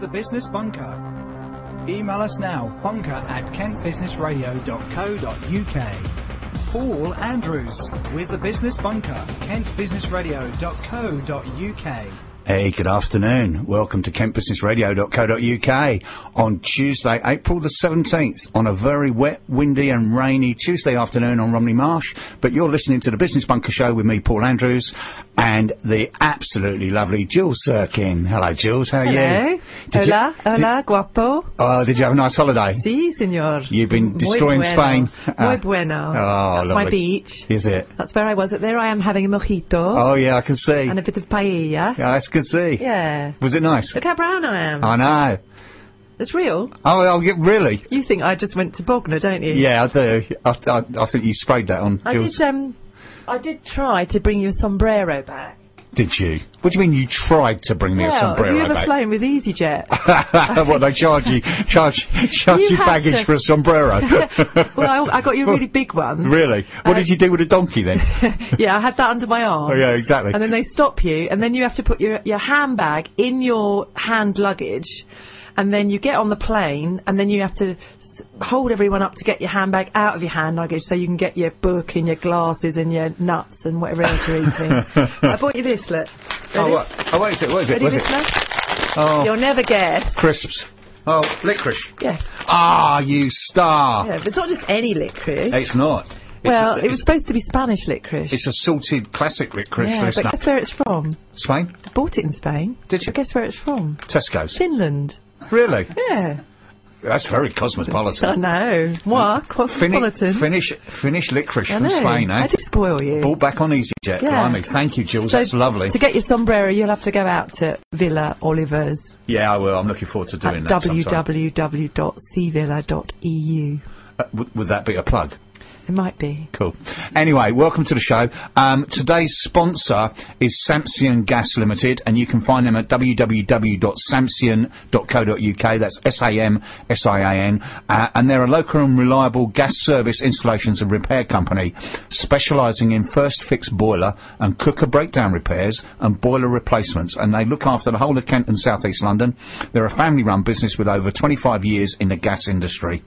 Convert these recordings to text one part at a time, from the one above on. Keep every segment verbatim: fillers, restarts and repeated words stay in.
the Business Bunker. Email us now, bunker at kent business radio dot co dot uk. Paul Andrews with the Business Bunker, kent business radio dot co dot uk. Hey, good afternoon. Welcome to kent business radio dot co dot uk on Tuesday, April the seventeenth, on a very wet, windy and rainy Tuesday afternoon on Romney Marsh. But you're listening to the Business Bunker Show with me, Paul Andrews, and the absolutely lovely Jules Sirkin. Hello, Jules. How are Hello. you? Did hola, you, hola, did, guapo. Oh, did you have a nice holiday? Si, senor. You've been destroying Muy bueno. Spain. Muy Uh, bueno. Oh, That's lovely. my beach. Is it? That's where I was. There I am having a mojito. Oh, yeah, I can see. And a bit of paella. Yeah, that's good to see. Yeah. Was it nice? Look how brown I am. I know. It's real. Oh, oh yeah, really? You think I just went to Bognor, don't you? Yeah, I do. I, I, I think you sprayed that on. I Jules. did, um, I did try to bring you a sombrero back. Did you? What do you mean you tried to bring me well, a sombrero have you ever back? flown with EasyJet? What, they charge you, charge, charge you, You had baggage to- for a sombrero? Well, I, I got you a really big one. Really? What Uh, did you do with a donkey then? Yeah, I had that under my arm. Oh yeah, exactly. And then they stop you, and then you have to put your, your handbag in your hand luggage, and then you get on the plane, and then you have to s- hold everyone up to get your handbag out of your hand luggage so you can get your book and your glasses and your nuts and whatever else you're eating. I bought you this, look. Oh, Ready? what? Oh, what is it? What is it? Ready, What is it? listener? Oh, You'll never guess. crisps. Oh, licorice. Yes. Ah, you star. Yeah, but it's not just any licorice. It's not. It's well, a, it was it's, supposed to be Spanish licorice. it's a salted classic licorice. Yeah, listener. but guess where it's from? Spain? I bought it in Spain. Did you? But guess where it's from? Tesco's. Finland. Really? Yeah. That's very cosmopolitan. I know. Moi, Finnish, cosmopolitan. Finnish, Finnish licorice I from know. Spain, eh? I did spoil you. Bought back on EasyJet. Yeah. Blimey. Thank you, Jules. So That's lovely. To get your sombrero, you'll have to go out to Villa Olivers Yeah, I will. I'm looking forward to doing at that sometime. w w w dot sea villa dot e u. Uh, would, would that be a plug? It might be. Cool. Anyway, welcome to the show. Um, today's sponsor is Samsian Gas Limited, and you can find them at w w w dot samsian dot co dot u k. That's S A M S I A N. Uh, and they're a local and reliable gas service installations and repair company specialising in first fix boiler and cooker breakdown repairs and boiler replacements. And they look after the whole of Kent and South East London. They're a family-run business with over twenty-five years in the gas industry,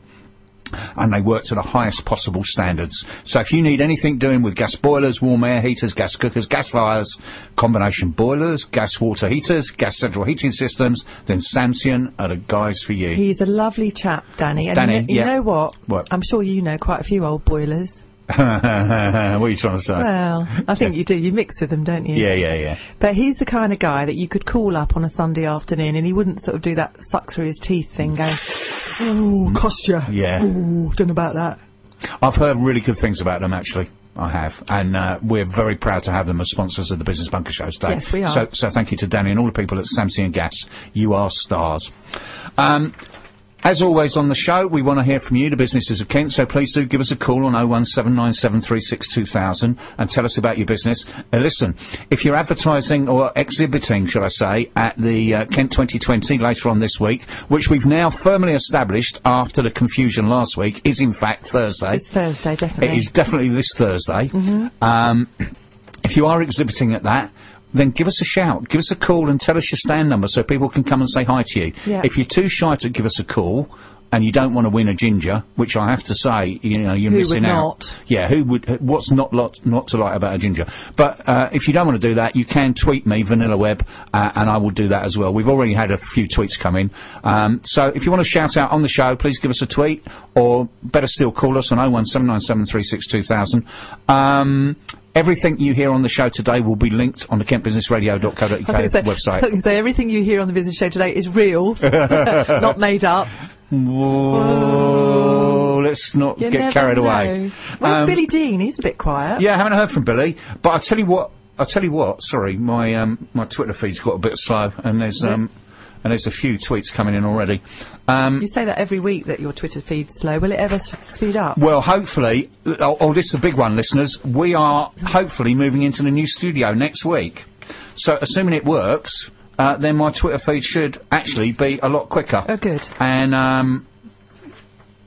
and they work to the highest possible standards. So if you need anything doing with gas boilers, warm air heaters, gas cookers, gas fires, combination boilers, gas water heaters, gas central heating systems, then Samsian are the guys for you. He's a lovely chap, Danny. And Danny, you, know, you yeah. know what? What? I'm sure you know quite a few old boilers. What are you trying to say? Well, I think you do. You mix with them, don't you? Yeah, yeah, yeah. But he's the kind of guy that you could call up on a Sunday afternoon and he wouldn't sort of do that suck through his teeth thing going, oh, cost you. Yeah. Oh, don't know about that. I've heard really good things about them, actually. I have. And uh, we're very proud to have them as sponsors of the Business Bunker Show today. Yes, we are. So, so thank you to Danny and all the people at Samsian Gas. You are stars. Um... As always on the show, we want to hear from you, the businesses of Kent, so please do give us a call on oh one seven nine seven three six two thousand and tell us about your business. Uh, listen, if you're advertising or exhibiting, shall I say, at the uh, Kent twenty twenty later on this week, which we've now firmly established after the confusion last week, is in fact Thursday. It's Thursday, definitely. It is definitely this Thursday. Mm-hmm. Um, if you are exhibiting at that, then give us a shout, give us a call and tell us your stand number so people can come and say hi to you. Yeah. If you're too shy to give us a call and you don't want to win a ginger, which I have to say, you know, you're Who missing would out. not? Yeah, who would, what's not lot, not to like about a ginger? But, uh, if you don't want to do that, you can tweet me, Vanilla Web, uh, and I will do that as well. We've already had a few tweets come in. Um, so if you want to shout out on the show, please give us a tweet, or better still, call us on oh one seven nine seven three six two thousand. Um, Everything you hear on the show today will be linked on the kent business radio dot co dot u k I was gonna say- website. I was gonna say everything you hear on the business show today is real, not made up. Whoa, let's not You get never carried know. away. Well, Um, Billy Dean, he's a bit quiet. Yeah, I haven't heard from Billy, but I'll tell you what, I'll tell you what, sorry, my, um, my Twitter feed's got a bit slow, and there's, um, and there's a few tweets coming in already. Um, You say that every week that your Twitter feed's slow. Will it ever s- speed up? well, hopefully, oh, oh, this is a big one, listeners, we are hopefully moving into the new studio next week. So, assuming it works, uh, then my Twitter feed should actually be a lot quicker. Oh, good. And, um,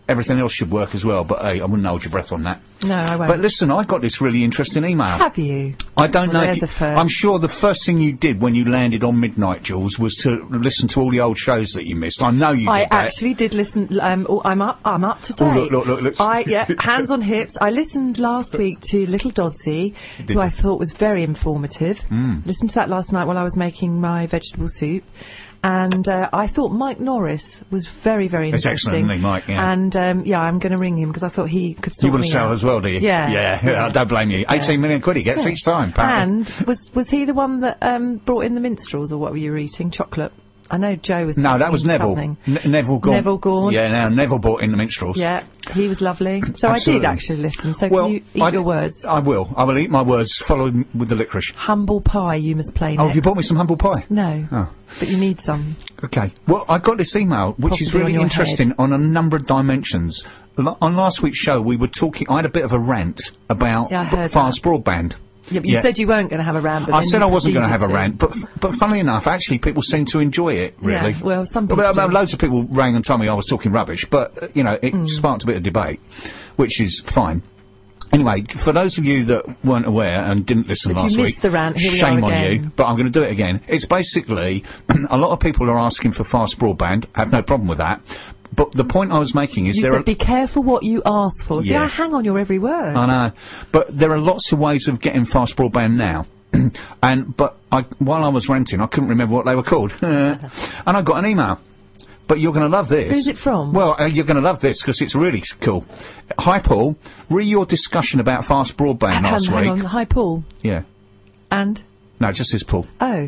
everything else should work as well, but hey, I wouldn't hold your breath on that. No, I won't. But listen, I got this really interesting email. Have you? I don't Well, know. there's If you, a first. I'm sure the first thing you did when you landed on Midnight, Jules, was to listen to all the old shows that you missed. I know you I did that. actually did listen. Um, oh, I'm up. I'm up to date. Oh, look, look, look, look. I yeah, hands on hips. I listened last week to Little Dodsey, who I thought was very informative. Mm. Listened to that last night while I was making my vegetable soup. And uh, I thought Mike Norris was very, very It's interesting. excellent, isn't he, Mike? Yeah. And um, yeah, I'm going to ring him because I thought he could sort You want me to sell out. as well, do you? Yeah. Yeah, Yeah. I don't blame you. eighteen million quid he gets each time, apparently. And was was he the one that um, brought in the minstrels, or what were you eating? Chocolate. I know Joe was. No, taking that was Neville. something. Ne- Neville Gaunt. Neville Gaunt. Yeah, now Neville bought in the minstrels. Yeah, he was lovely. So I Absolutely. did actually listen. So Well, can you eat I- your words? I will. I will eat my words, followed with the licorice. Humble pie you must play Oh, next. have you bought me some humble pie? No, Oh. but you need some. Okay. Well, I got this email, which is Possibly on really your interesting head. on a number of dimensions. L- on last week's show, we were talking. I had a bit of a rant about Yeah, I heard fast broadband. Yeah, but you Yeah. said you weren't going to have a rant. But I then said you I wasn't going to proceeded have a rant, but f- but funnily enough, actually, people seem to enjoy it. Really. Yeah, well, some But, people uh, do. loads of people rang and told me I was talking rubbish, but uh, you know, it Mm. sparked a bit of debate, which is fine. Anyway, for those of you that weren't aware and didn't listen If you last missed week, the rant, here we shame are on again. you, but I'm going to do it again. It's basically, a lot of people are asking for fast broadband. I have no problem with that. But the point I was making is You there said are... be careful what you ask for. See, Yeah. I hang on your every word. I know. But there are lots of ways of getting fast broadband now. and, but I, while I was ranting, I couldn't remember what they were called. and I got an email. But you're going to love this. Who's it from? Well, uh, you're going to love this because it's really s- cool. Hi, Paul. Re your discussion about fast broadband hang, last hang week. on. Hi, Paul. Yeah. And? No, it just says Paul. Oh.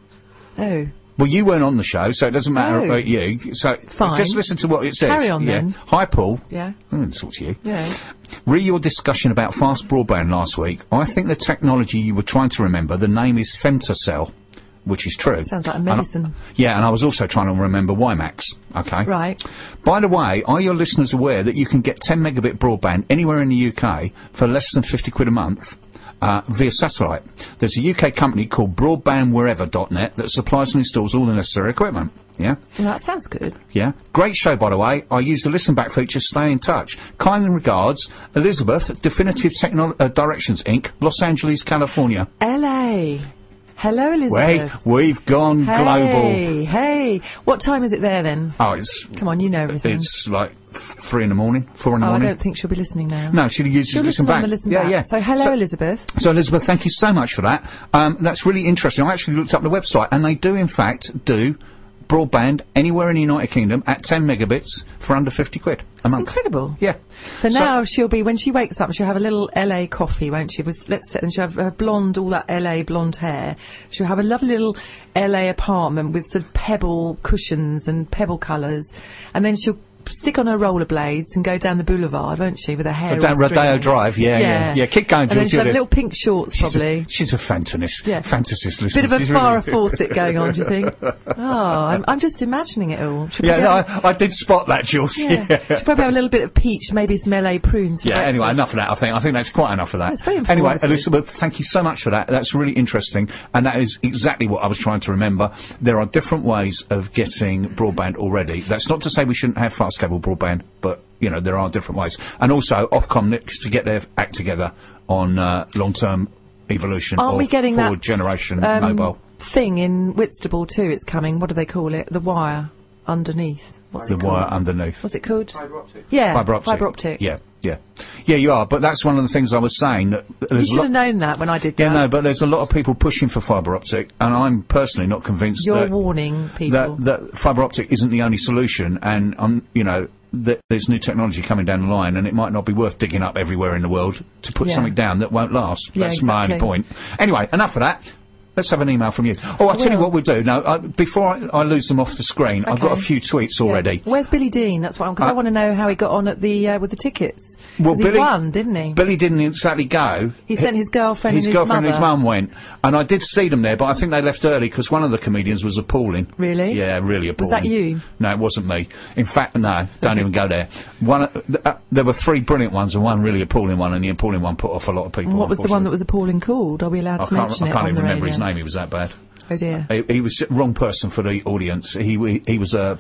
Oh. Well, you weren't on the show, so it doesn't matter Oh. about you. So Fine. just listen to what it says. Carry on yeah. then. Hi, Paul. Yeah. Mm, talk to you. Yeah. Re your discussion about fast broadband last week. I think the technology you were trying to remember, the name is Femtocell, which is true. Sounds like a And I- medicine. yeah, and I was also trying to remember WiMAX. Okay. Right. By the way, are your listeners aware that you can get ten megabit broadband anywhere in the U K for less than fifty quid a month? Uh, via satellite. There's a U K company called broadband wherever dot net that supplies and installs all the necessary equipment. Yeah? Well, that sounds good. Yeah. Great show, by the way. I use the listen back feature, stay in touch. Kind regards, Elizabeth, Definitive Techno- uh, Directions Incorporated, Los Angeles, California. L A. Hello, Wait, Elizabeth. we've gone global. Hey, hey. What time is it there then? Oh, it's, Come on, you know everything. it's like three in the morning, four in the oh, I morning. don't think she'll be listening now. No, she uses She'll listen listen back. on the listen yeah, back. yeah. So, hello, So- Elizabeth. So, Elizabeth, thank you so much for that. Um, that's really interesting. I actually looked up the website, and they do, in fact, do broadband anywhere in the United Kingdom at ten megabits for under fifty quid a It's month. incredible. Yeah. So now she'll be, when she wakes up, she'll have a little L A coffee, won't she? With, let's say, and she'll have her blonde, all that L A blonde hair. She'll have a lovely little L A apartment with sort of pebble cushions and pebble colours. And then she'll stick on her rollerblades and go down the boulevard, won't she, with her hair Down all Rodeo streaming. Drive, yeah, yeah, yeah. Keep going, And then Jules. she'll have you're little pink shorts, She's a- probably. She's a fantasist. Yeah. Fantasist Bit listener. of a She's Farrah really- Fawcett going on, do you think? Oh, I'm, I'm just imagining it all. She'll Yeah, probably no, have- I, I did spot that, Jules. yeah. Yeah. She'll probably have a little bit of peach, maybe some L A prunes. for Yeah, anyway, breakfast. enough of that, I think. I think that's quite enough of that. That's very Anyway, informative. Elizabeth, thank you so much for that. That's really interesting. And that is exactly what I was trying to remember. There are different ways of getting broadband already. That's not to say we shouldn't have fast cable broadband, but, you know, there are different ways. And also, Ofcom needs to get their act together on uh, long-term evolution Aren't of we getting forward that, generation um, mobile. thing in Whitstable too? It's coming. What do they call it? The wire underneath. What's The it called? wire underneath. What's it called? Fibre optic. Yeah, Fibre optic. Fibre optic. Yeah, yeah. Yeah, you are, but that's one of the things I was saying. That You there's a should lot- have known that when I did Yeah, that. no, but there's a lot of people pushing for fibre optic, and I'm personally not convinced You're that, warning people. that, that fibre optic isn't the only solution, and, um, you know, that there's new technology coming down the line, and it might not be worth digging up everywhere in the world to put Yeah. something down that won't last. Yeah, That's my only exactly. point. Anyway, enough of that. Let's have an email from you. Oh, I'll tell you will. what we'll do. Now, I, before I, I lose them off the screen, I've got a Okay. few tweets Yeah. already. Where's Billy Dean? That's what I'm. Cause I Uh, want to know how he got on at the uh, with the tickets. Well, 'Cause Billy- he won, didn't he? Billy didn't exactly go. He sent his girlfriend His and his girlfriend and his mother. mum went, and I did see them there, but I think they left early because one of the comedians was appalling. Really? Yeah, really appalling. Was that you? No, it wasn't me. In fact, no, don't even go there. One, uh, th- uh, there were three brilliant ones and one really appalling one, and the appalling one put off a lot of people. And what was the one that unfortunately. was appalling called? Are we allowed I to can't, mention I it can't on even the remember radio? his name. He was that bad. Oh dear. He, he was the wrong person for the audience. He he, he was a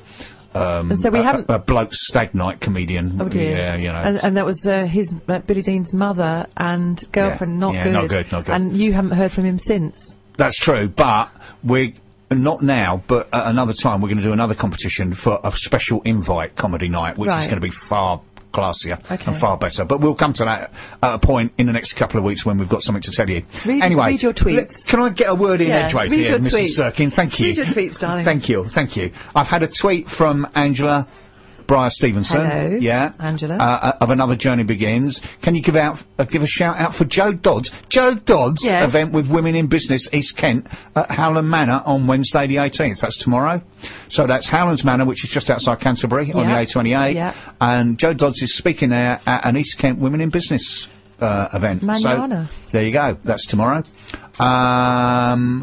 um, And so we a, haven't- a, a bloke stag night comedian. Oh dear. Yeah, you know. And, and that was uh, his uh, Billy Dean's mother and girlfriend. Yeah, Not yeah, good. not good, not good. And you haven't heard from him since. That's true, but we're not now, but at another time we're going to do another competition for a special invite comedy night, which is Right. going to be far classier Okay. and far better. But we'll come to that at a point in the next couple of weeks when we've got something to tell you. Read- anyway, read your tweets. l- Can I get a word in Yeah, edgeways read here, your Mister tweets. Sirkin? Thank you. Read your tweets, darling. Thank you, thank you. I've had a tweet from Angela Briar Stevenson. Hello, yeah, Angela. Uh, of Another Journey Begins. Can you give out uh, give a shout out for Joe Dodds? Joe Dodds Yes. event with Women in Business East Kent at Howland Manor on Wednesday the eighteenth. That's tomorrow. So that's Howlands Manor, which is just outside Canterbury on the Yeah. A twenty-eight. Yeah. And Joe Dodds is speaking there at an East Kent Women in Business uh, event. Manana. So there you go. That's tomorrow. Um,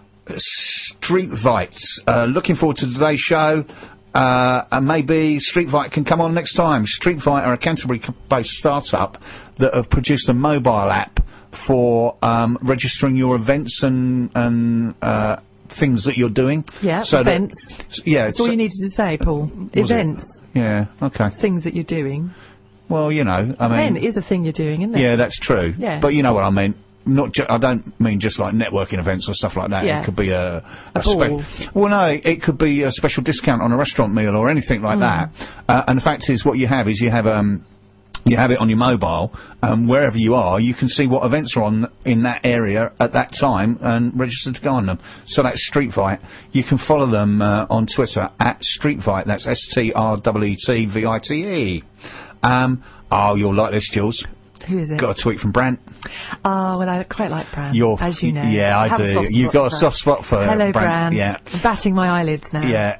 Street Vites. Uh, looking forward to today's show. Uh, and maybe Street Vite can come on next time. Street Vite are a Canterbury-based startup that have produced a mobile app for um, registering your events and and uh, things that you're doing. Yeah, so that- events. s- yeah. That's all so- you needed to say, Paul. Was it? Events. Yeah. Okay. Things that you're doing. Well, you know, I mean, Event is a thing you're doing, isn't it? yeah, that's true. Yeah. But you know what I mean. Not ju- I don't mean just like networking events or stuff like that. Yeah. It could be a, A spe- ball. well, no, it could be a special discount on a restaurant meal or anything like Mm. that. Uh, and the fact is, what you have is you have um, you have it on your mobile, um, wherever you are, you can see what events are on in that area at that time and register to go on them. So that's Street Vite. You can follow them uh, on Twitter at Street Vite. That's S T R E E T V I T E. Um, oh, you'll like this, Jules. Who is it? Got a tweet from Brant. Oh, well, I quite like Bran, You're as you know. Yeah, I, have a do. soft You've spot got a for soft spot for Hello, Brant. Bran. Yeah. I'm batting my eyelids now. Yeah.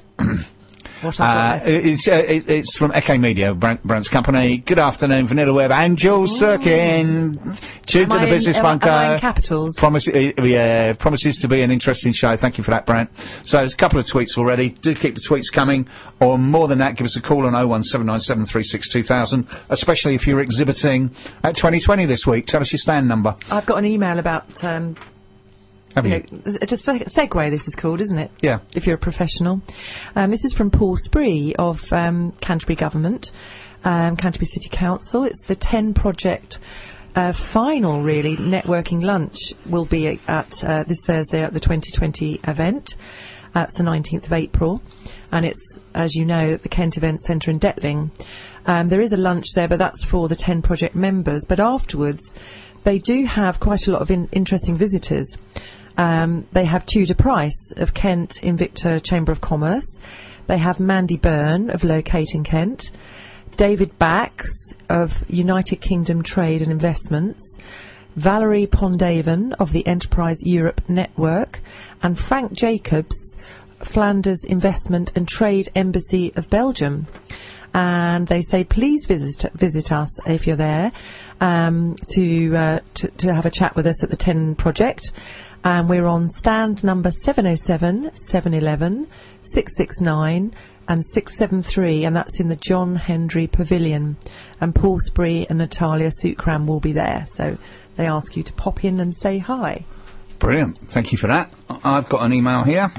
What I've got Uh, left. it's uh, it, it's from Echo Media, Brant, Brant's company. Good afternoon, Vanilla Web and Jules Sirkin. Tune Am to I the in- Business am I- am I in Bunker. capitals? Promise, uh, yeah, promises to be an interesting show. Thank you for that, Brant. So there's a couple of tweets already. Do keep the tweets coming. Or more than that, give us a call on oh one seven nine seven three six two thousand, especially if you're exhibiting at twenty twenty this week. Tell us your stand number. I've got an email about, um, Have you you? know, it's a se- segue, this is called, isn't it? Yeah. If you're a professional. Um, this is from Paul Spree of um, Canterbury Government, um, Canterbury City Council. It's the ten project uh, final, really, networking lunch will be at uh, this Thursday at the twenty twenty event. That's the nineteenth of April. And it's, as you know, at the Kent Event Centre in Detling. Um, there is a lunch there, but that's for the ten project members. But afterwards, they do have quite a lot of in- interesting visitors. Um, they have Tudor Price of Kent Invicta Chamber of Commerce. They have Mandy Byrne of Locate in Kent. David Bax of United Kingdom Trade and Investments. Valerie Pondaven of the Enterprise Europe Network. And Frank Jacobs, Flanders Investment and Trade Embassy of Belgium. And they say, please visit visit us if you're there, um, to, uh, to to have a chat with us at the ten project. And we're on stand number seven oh seven, seven eleven, six six nine and six seven three, and that's in the John Hendry Pavilion. And Paul Spree and Natalia Sukram will be there, so they ask you to pop in and say hi. Brilliant. Thank you for that. I- I've got an email here.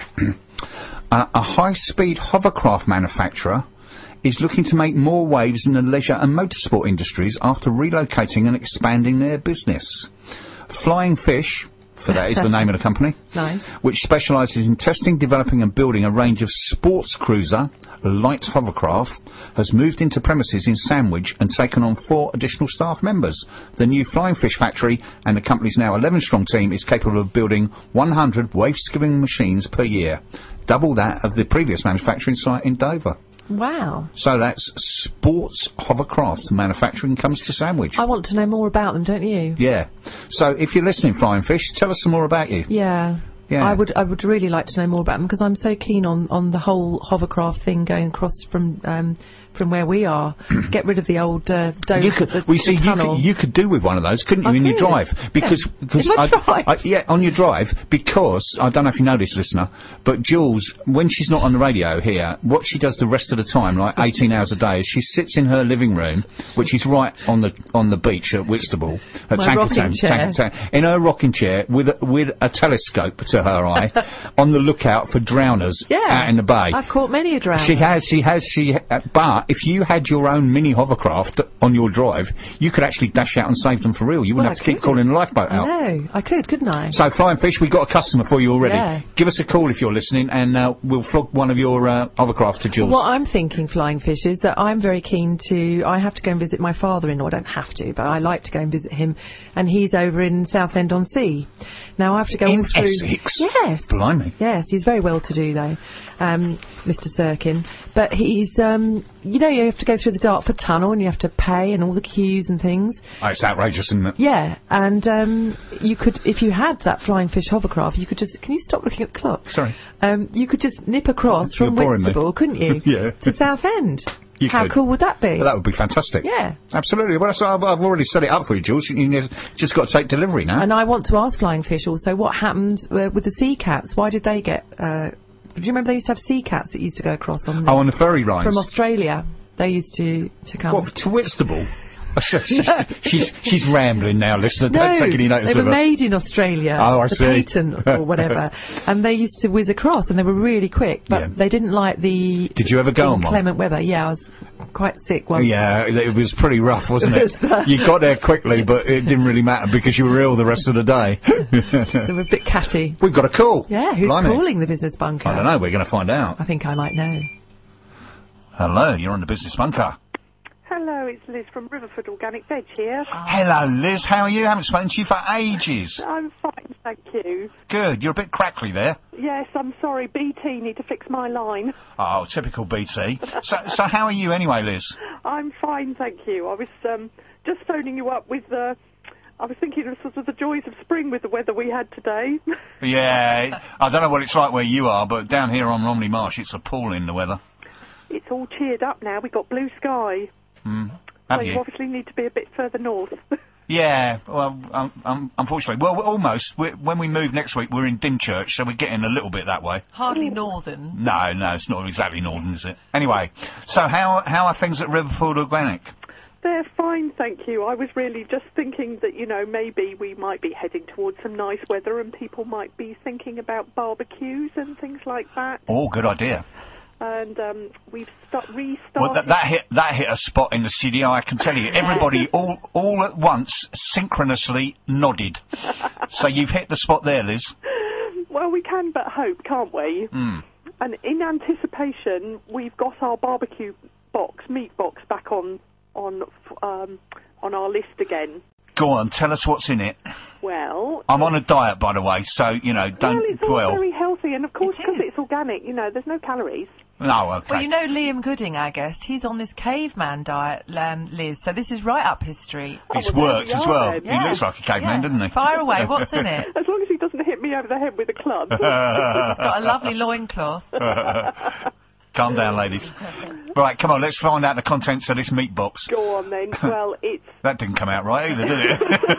uh, a high-speed hovercraft manufacturer is looking to make more waves in the leisure and motorsport industries after relocating and expanding their business. Flying Fish, for that is the name of the company, Nice. which specialises in testing, developing and building a range of sports cruiser light hovercraft, has moved into premises in Sandwich and taken on four additional staff members. The new Flying Fish factory and the company's now eleven strong team is capable of building one hundred wave-skimming machines per year, double that of the previous manufacturing site in Dover. Wow. So that's sports hovercraft manufacturing comes to Sandwich. I want to know more about them, don't you? Yeah. So if you're listening, Flying Fish, tell us some more about you. Yeah. Yeah. I would I would really like to know more about them because I'm so keen on, on the whole hovercraft thing going across from um, from where we are. Get rid of the old uh, dome. You could, the, we the see, you tunnel. could, you could do with one of those, couldn't you, I in your could. drive? Because, Yeah. because In my I, drive? I, yeah, on your drive, because, I don't know if you know this, listener, but Jules, when she's not on the radio here, what she does the rest of the time, like eighteen hours a day, is she sits in her living room, which is right on the, on the beach at Whitstable, at My Tankertown, rocking chair. Tankertown, in her rocking chair, with a, with a telescope to her eye, on the lookout for drowners Yeah. out in the bay. I've caught many a drown. She has, she has, she. Uh, but if you had your own mini hovercraft on your drive, you could actually dash out and save them for real. You wouldn't Well, have to I keep could. calling the lifeboat I out. know. I could, couldn't I? So, Flying Fish, we've got a customer for you already. Yeah. Give us a call if you're listening, and uh, we'll flog one of your uh, hovercraft to Jules. What I'm thinking, Flying Fish, is that I'm very keen to. I have to go and visit my father-in-law. I don't have to, but I like to go and visit him, and he's over in Southend-on-Sea. Now I have to go In all through. Essex? Yes. Blimey. Yes, he's very well to do though, um, Mister Sirkin. But he's, um, you know, you have to go through the Dartford Tunnel and you have to pay and all the queues and things. Oh, it's outrageous, isn't it? Yeah, and um, you could, if you had that Flying Fish hovercraft, you could just. Can you stop looking at the clock? Sorry. Um, you could just nip across You're from boring me. Whitstable, couldn't you? Yeah. To Southend. You How could. cool would that be? Well, that would be fantastic. Yeah. Absolutely. Well, that's, I've, I've already set it up for you, Jules. You, you just got to take delivery now. And I want to ask Flying Fish also what happened uh, with the sea cats. Why did they get? Uh, do you remember they used to have sea cats that used to go across on the, Oh, on the ferry lines. from Australia? They used to to come. What, to Whitstable? she's, she's, she's rambling now, listener. No, Don't take any notice they of were her. made in Australia. Oh, I the see. patent or whatever, and they used to whiz across, and they were really quick. But Yeah. they didn't like the. Did you ever go on one? inclement weather? Yeah, I was quite sick once. Yeah, it was pretty rough, wasn't It it? was, uh, You got there quickly, but it didn't really matter because you were ill the rest of the day. They were a bit catty. We've got a call. Yeah, who's Blimey. calling the business bunker? I don't know. We're going to find out. I think I might know. Hello, you're on the Business Bunker. Hello, it's Liz from Riverford Organic Veg here. Hello, Liz. How are you? Haven't spoken to you for ages. I'm fine, thank you. Good. You're a bit crackly there. Yes, I'm sorry, B T need to fix my line. Oh, typical B T. so, so how are you anyway, Liz? I'm fine, thank you. I was um, just phoning you up with the... I was thinking of sort of the joys of spring with the weather we had today. Yeah, I don't know what it's like where you are, but down here on Romney Marsh, it's appalling, the weather. It's all cheered up now. We've got blue sky. Mm. So Have you you? obviously need to be a bit further north. Yeah, well, um, um, unfortunately. Well, we're almost. We're, when we move next week, we're in Dymchurch, so we're getting a little bit that way. Hardly northern. No, no, it's not exactly northern, is it? Anyway, so how how are things at Riverford Organic? They're fine, thank you. I was really just thinking that, you know, maybe we might be heading towards some nice weather and people might be thinking about barbecues and things like that. Oh, good idea. And um, we've st- restarted... Well, that, that hit that hit a spot in the studio. I can tell you, everybody all all at once synchronously nodded. So you've hit the spot there, Liz. Well, we can but hope, can't we? Mm. And in anticipation, we've got our barbecue box, meat box, back on on um, on our list again. Go on, tell us what's in it. Well, I'm on a diet, by the way, so you know, don't well, it's all dwell. very healthy, and of course, It because is. it's organic, you know, there's no calories. No, okay. Well, you know Liam Gooding, our guest, he's on this caveman diet, um, Liz, so this is right up his street. It's Oh, well, there worked we as are well. then. He Yeah. looks like a caveman, Yeah. doesn't he? Fire away, what's in it? As long as he doesn't hit me over the head with a club. He's got a lovely loincloth. Calm down, ladies. Right, come on, let's find out the contents of this meat box. Go on then. Well, it's That didn't come out right either, did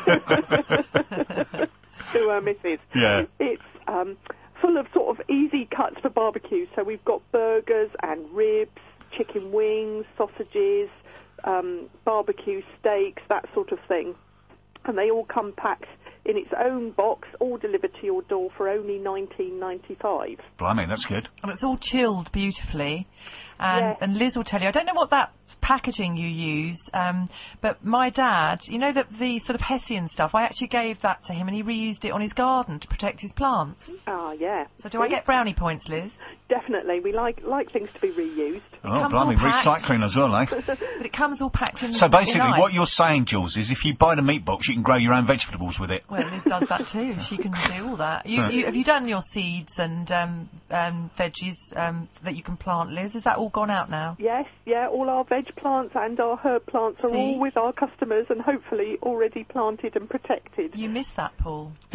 it? to our missus. Yeah. It's um, full of sort of easy cuts for barbecue. So we've got burgers and ribs, chicken wings, sausages, um, barbecue steaks, that sort of thing. And they all come packed in its own box, all delivered to your door for only nineteen ninety-five. Blimey, that's good. And it's all chilled beautifully. And, Yes. and Liz will tell you, I don't know what that packaging you use, um, but my dad, you know, that the sort of Hessian stuff, I actually gave that to him and he reused it on his garden to protect his plants. Ah, yeah. So do I get brownie points, Liz? Definitely. We like like things to be reused. Oh, comes blimey, all packed. recycling as well, eh? But it comes all packed in. So basically, in ice. what you're saying, Jules, is if you buy the meat box, you can grow your own vegetables with it. Well, Liz does that too. She can do all that. You, you, have you done your seeds and um, um, veggies um, that you can plant, Liz? Is that all gone out now? Yes, yeah, all our veg plants and our herb plants are See? all with our customers and hopefully already planted and protected. You missed that, Paul. Did I?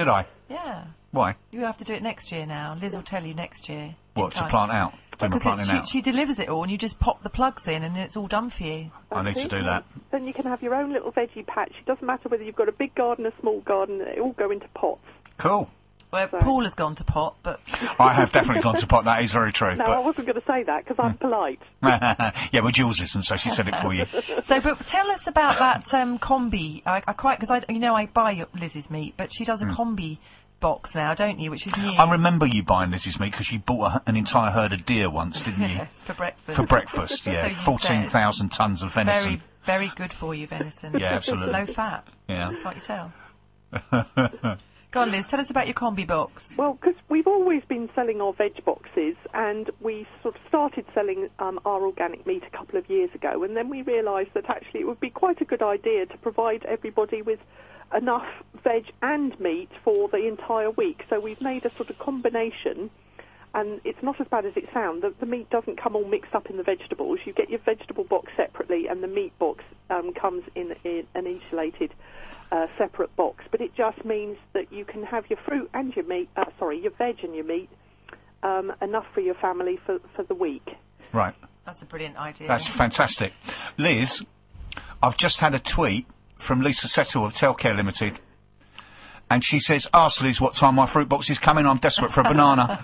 Yeah. Why? You have to do it next year now. Liz will tell you next year. What, to time. plant out? When we're Because planting it, out? she, she delivers it all, and you just pop the plugs in, and it's all done for you. I need to do that. Then you can have your own little veggie patch. It doesn't matter whether you've got a big garden, a small garden. They all go into pots. Cool. Well, So- Paul has gone to pot, but I have definitely gone to pot. That is very true. No, I wasn't going to say that because I'm polite. But yeah, well, Jules isn't, so she said it for you. so. But tell us about that um, combi. I, I quite because I, you know, I buy Liz's meat, but she does a combi box now, don't you? Which is new. I remember you buying Lizzie's meat because you bought a, an entire herd of deer once, didn't you? Yes, for breakfast. For breakfast, So yeah. you fourteen thousand tons of venison. Very, very good for you, venison. Yeah, absolutely. Low fat. Yeah. Can't you tell? Go on, Liz. Tell us about your combi box. Well, because we've always been selling our veg boxes, and we sort of started selling um, our organic meat a couple of years ago, and then we realised that actually it would be quite a good idea to provide everybody with enough veg and meat for the entire week. So we've made a sort of combination, and it's not as bad as it sounds. The, the meat doesn't come all mixed up in the vegetables. You get your vegetable box separately, and the meat box um, comes in, in an insulated uh, separate box. But it just means that you can have your fruit and your meat, uh, sorry, your veg and your meat, um, enough for your family for, for the week. Right. That's a brilliant idea. That's fantastic. Liz, I've just had a tweet from Lisa Settle of Telcare Limited, and she says, ask Liz what time my fruit box is coming. I'm desperate for a banana.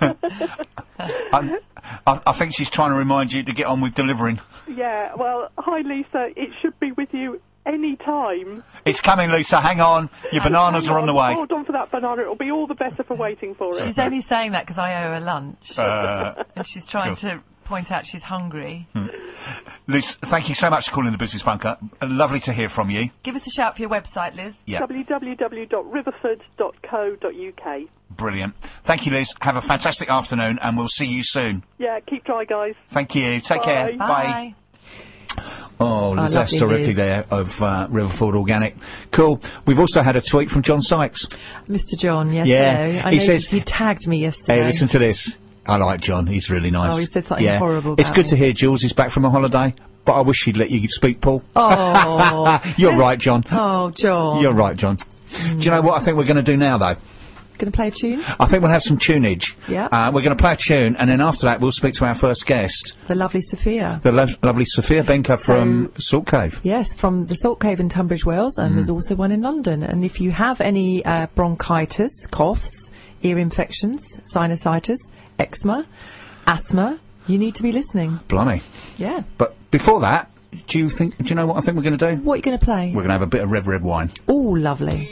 I, I, I think she's trying to remind you to get on with delivering. Yeah, well, hi Lisa, it should be with you any time. It's coming, Lisa. Hang on. Your bananas Hang are on the way. Hold on for that banana. It'll be all the better for waiting for it. She's only saying that because I owe her lunch, Uh, and she's trying cool. to point out she's hungry. Liz, thank you so much for calling the Business Bunker. Uh, lovely to hear from you. Give us a shout for your website, Liz. Yeah, w w w dot riverford dot co dot u k. brilliant. Thank you, Liz. Have a fantastic afternoon, and we'll see you soon. Yeah, keep dry, guys. Thank you. Take Bye. care. Bye. Oh, Liz lovely Ripley Liz. there of uh, Riverford Organic. Cool. We've also had a tweet from John Sykes. Mister John, yes, Yeah, hello. I he know says- he tagged me yesterday. Hey, listen to this. I like John. He's really nice. Oh, he said something yeah. horrible It's about good me. to hear Jules is back from a holiday, but I wish he'd let you speak, Paul. Oh, You're right, John. oh, John. You're right, John. Do you know what I think we're going to do now, though? Going to play a tune? I think we'll have some tunage. Yeah. Uh, we're going to play a tune, and then after that, we'll speak to our first guest, The lovely Sophia. the lo- lovely Sophia Benker from Salt Cave. Yes, from the Salt Cave in Tunbridge Wells, and there's also one in London. And if you have any uh, bronchitis, coughs, ear infections, sinusitis, eczema, asthma, you need to be listening. Blimey. Yeah. But before that, do you think? Do you know what I think we're going to do? What are you going to play? We're going to have a bit of red, red wine. Oh, lovely.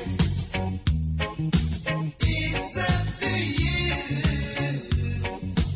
It's up to you.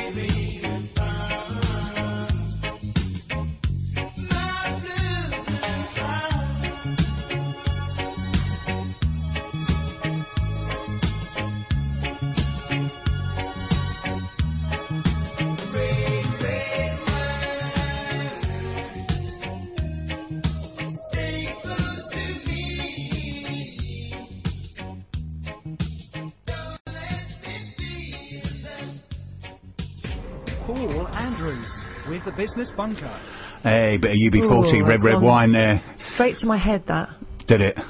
Paul Andrews with the Business Bunker. Hey, bit of U B forty Ooh, red, that's red gone wine there. Straight to my head, that. Did it?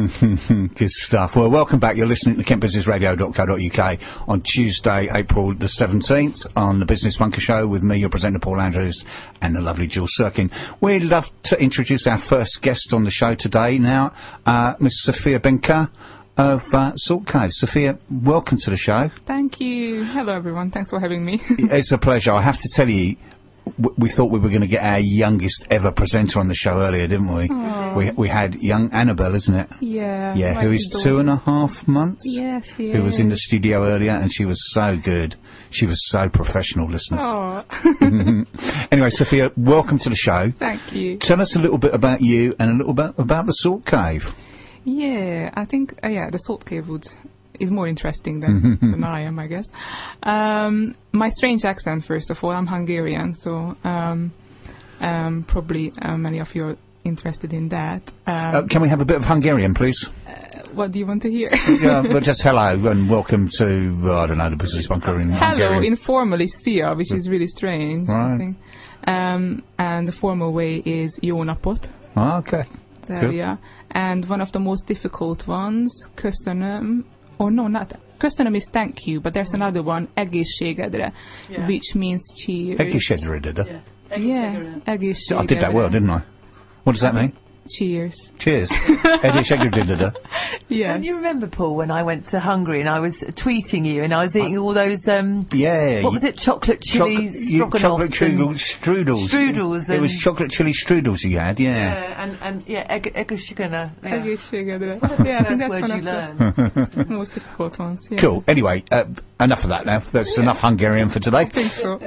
Good stuff. Well, welcome back. You're listening to kent business radio dot co dot U K on Tuesday, April the seventeenth, on the Business Bunker Show with me, your presenter, Paul Andrews, and the lovely Jill Sirkin. We'd love to introduce our first guest on the show today now, uh, Miss Sophia Benka of uh, Salt Cave. Sophia, welcome to the show. Thank you. Hello, everyone. Thanks for having me. It's a pleasure. I have to tell you, w- we thought we were going to get our youngest ever presenter on the show earlier, didn't we? Aww. We we had young Annabelle, isn't it? Yeah. Yeah, like who is the two and a half months? Yes, she Who was is. in the studio earlier, and she was so good. She was so professional, listeners. Oh, Anyway, Sophia, welcome to the show. thank you. Tell us a little bit about you and a little bit about the Salt Cave. Yeah, I think, uh, yeah, the Salt Cave would, is more interesting than, than I am, I guess. Um, my strange accent, first of all. I'm Hungarian, so um, um, probably uh, many of you are interested in that. Um, Uh, can we have a bit of Hungarian, please? what do you want to hear? Yeah, but just hello and welcome to, uh, I don't know, the Business Bunker in Hello, Hungarian. informally Szia, which is really strange. Right. I think. Um, and the formal way is Jó napot. Oh, okay. There Good. we are. And one of the most difficult ones, köszönöm, or no, not, köszönöm is thank you, but there's another one, egészségedre, Yeah. which means cheers. Egészségedre. Yeah, egészségedre. I did that well, didn't I? What does that mean? Cheers. Cheers. Egészségedre. Yeah. And you remember, Paul, when I went to Hungary and I was tweeting you and I was eating all those, um, Yeah. what was it, chocolate chili Chocolate, you- chocolate stroganoffs and- strudel, strudels. Strudels It was and- chocolate chili strudels you had, yeah. Yeah, and, and yeah, egg, egészségedre. Yeah. Egészségedre. One of the Yeah, I think first that's words one you of learn. the most difficult ones. Yeah. Cool. Anyway, uh, enough of that now. That's enough Hungarian for today. I think so.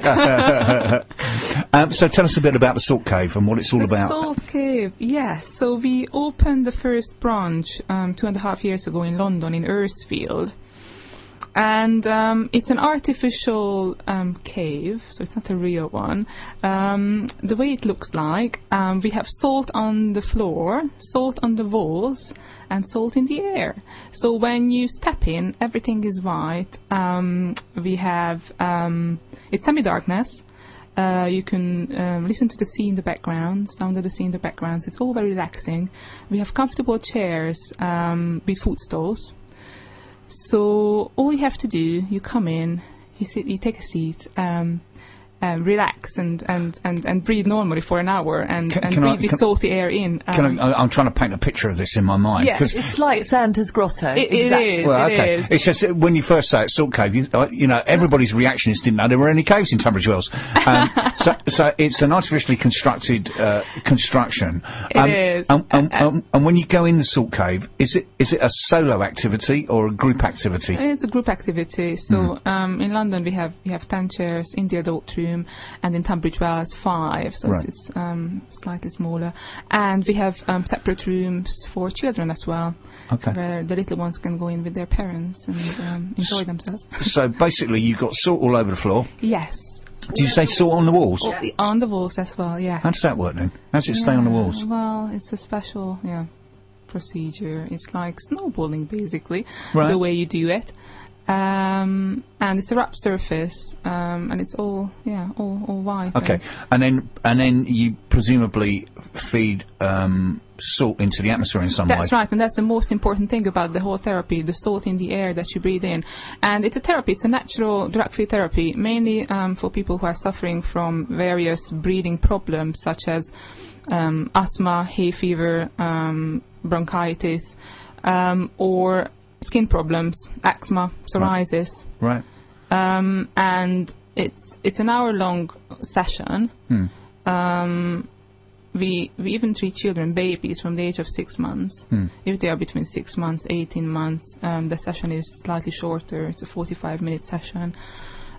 um, so tell us a bit about the Salt Cave and what it's all The about. Salt Cave, yes. So we opened the first branch um, two and a half years ago in London, in Ersfield. And um, it's an artificial um, cave, so it's not a real one. Um, the way it looks like, um, we have salt on the floor, salt on the walls, and salt in the air. So when you step in, everything is white. Um, we have, um, it's semi-darkness. Uh, you can um, listen to the sea in the background, sound of the sea in the background. So it's all very relaxing. We have comfortable chairs um, with food stalls. So all you have to do, you come in, you sit, you take a seat, um, uh, relax and, and, and, and breathe normally for an hour and, Can- and can I- breathe the can- salty air in. Um, Can I, I'm trying to paint a picture of this in my mind. Yeah, 'cause- It's like Santa's Grotto. It- it exactly. is. well, it okay. is. It's just uh, when you first say it, Salt Cave, you, uh, you know, everybody's reaction is didn't know there were any caves in Tunbridge Wells. Um, so, so it's an artificially constructed uh, construction. It um, is. And, and, Uh, and, and when you go in the Salt Cave, is it is it a solo activity or a group activity? It's a group activity. So Mm-hmm. um, in London we have we have ten chairs in the adult room, and in Tunbridge Wells five. So Right. it's, it's um, slightly smaller, and we have um, separate rooms for children as well, Okay. where the little ones can go in with their parents and um, enjoy themselves. So basically, you've got salt all over the floor. Yes, Do you say salt on the walls? Oh, on the walls as well. Yeah. How does that work then? How does it stay on the Yeah, walls? Well, it's a special yeah procedure. It's like snowballing basically, Right. the way you do it. Um, and it's a wrap surface, um, and it's all, yeah, all, all white. Okay, and then and then you presumably feed um, salt into the atmosphere in some That's way. right, and that's the most important thing about the whole therapy, the salt in the air that you breathe in. And it's a therapy, it's a natural drug-free therapy, mainly um, for people who are suffering from various breathing problems, such as um, asthma, hay fever, um, bronchitis, um, or skin problems, eczema, psoriasis. Right. Um, and it's it's an hour-long session. Hmm. Um, we we even treat children, babies from the age of six months. Hmm. If they are between six months, eighteen months, um, the session is slightly shorter. It's a forty-five minute session.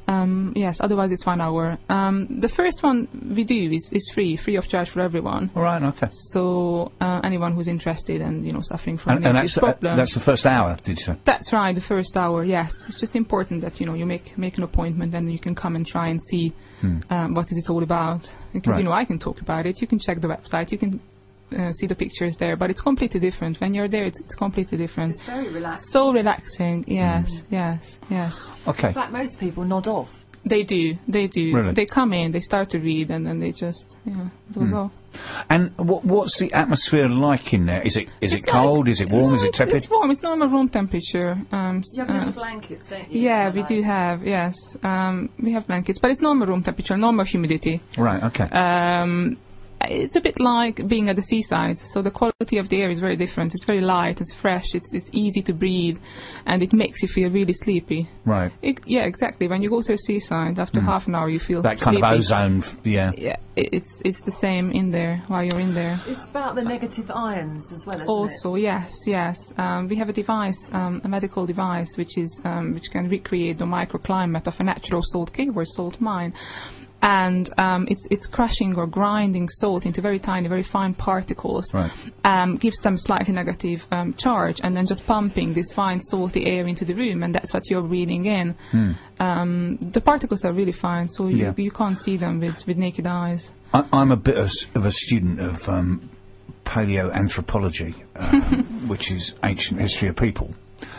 Um, yes, otherwise it's one hour. Um, the first one we do is, is free, free of charge for everyone. All right, okay. So uh, anyone who's interested and, you know, suffering from And, any and of that's, these uh, problems. that's the first hour, did you say? That's right, the first hour, yes. It's just important that, you know, you make make an appointment and you can come and try and see Hmm. um, what is it all about. Because, Right. you know, I can talk about it. You can check the website. You can uh, see the pictures there. But it's completely different. When you're there, it's, it's completely different. It's very relaxed. So relaxing, yes, yes, yes. Okay. In fact, most people nod off. They do, they do. Really? They come in, they start to read, and then they just, yeah, that was all. And what, what's the atmosphere like in there? Is it is It's it cold? like- is it warm? No, is it it's, tepid? it's warm. It's normal room temperature. Um, s- You have uh, little blankets, don't you? yeah, So we like- do have, yes. Um, we have blankets, but it's normal room temperature, normal humidity. Right. Okay. Um, it's a bit like being at the seaside, so the quality of the air is very different. It's very light, it's fresh, it's it's easy to breathe, and it makes you feel really sleepy. right. It, yeah, exactly. When you go to the seaside, after half an hour you feel That kind sleepy. of ozone. f- Yeah. Yeah, it, it's it's the same in there while you're in there. It's about the negative ions as well, isn't Also, yes, yes. Um, we have a device, um, a medical device, which is um, which can recreate the microclimate of a natural salt cave or salt mine. And um, it's it's crushing or grinding salt into very tiny, very fine particles, Right. um, gives them slightly negative um, charge, and then just pumping this fine salty air into the room, and that's what you're breathing in. Um, the particles are really fine, so you, Yeah. you can't see them with, with naked eyes. I, I'm a bit of, s- of a student of um, paleoanthropology, um, which is ancient history of people.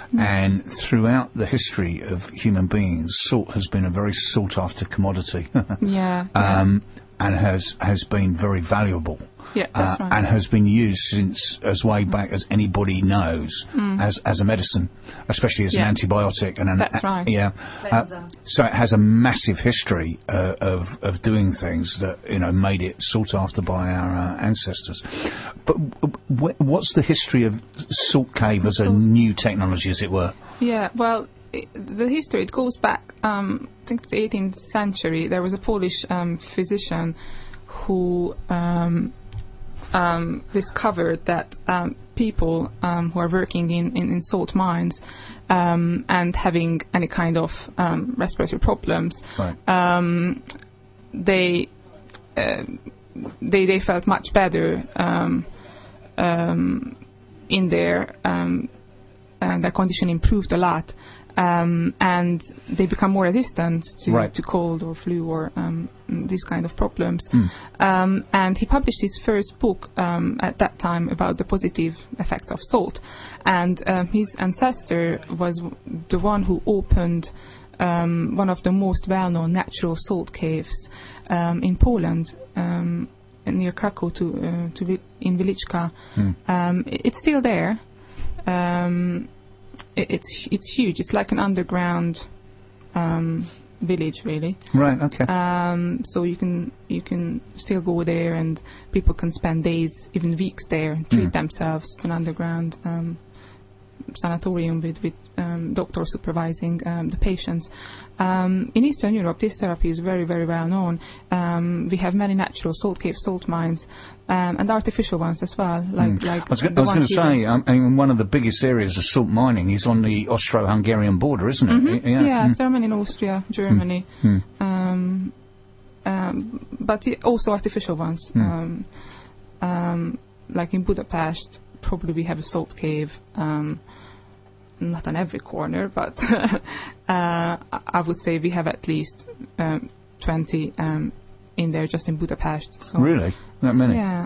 And throughout the history of human beings, salt has been a very sought-after commodity, Yeah, yeah, um, and has has been very valuable. yeah, that's uh, right. And has been used since as way back as anybody knows as as a medicine, especially as Mm. Yeah. an antibiotic and an That's right. yeah. Cleanser. So it has a massive history uh, of of doing things that you know made it sought after by our uh, ancestors. But w- w- what's the history of salt cave as a Salt- new technology, as it were? Yeah, well, I the history, it goes back, um, I think, to the eighteenth century. There was a Polish um, physician who um, um, discovered that um, people um, who are working in, in, in salt mines um, and having any kind of um, respiratory problems, Right. um, they, uh, they they felt much better um, um, in their um, and their condition improved a lot, um, and they become more resistant to, Right. to cold or flu or um, these kind of problems. Um, and he published his first book um, at that time about the positive effects of salt. And um, his ancestor was the one who opened um, one of the most well-known natural salt caves um, in Poland. Um, near Krakow to, uh, to Vi- in Wieliczka. Um, i- it's still there. Um, i- it's it's huge. It's like an underground um, village, really. Right. Okay. Um, so you can you can still go there, and people can spend days, even weeks there, and treat themselves. It's an underground um, sanatorium with with um, doctors supervising um, the patients. Um, in Eastern Europe, this therapy is very very well known. Um, we have many natural salt cave salt mines, um, and artificial ones as well. Like like I was, go- the I was going ones to here. say, um, I mean, one of the biggest areas of salt mining is on the Austro-Hungarian border, isn't it? Mhm. Y- Yeah. Yes, there are many in Austria, Germany, um, um, but i- also artificial ones. Um, um, like in Budapest, probably we have a salt cave. Um, not on every corner, but uh, I I would say we have at least um, twenty um, in there just in Budapest. So, Really? That many? Yeah.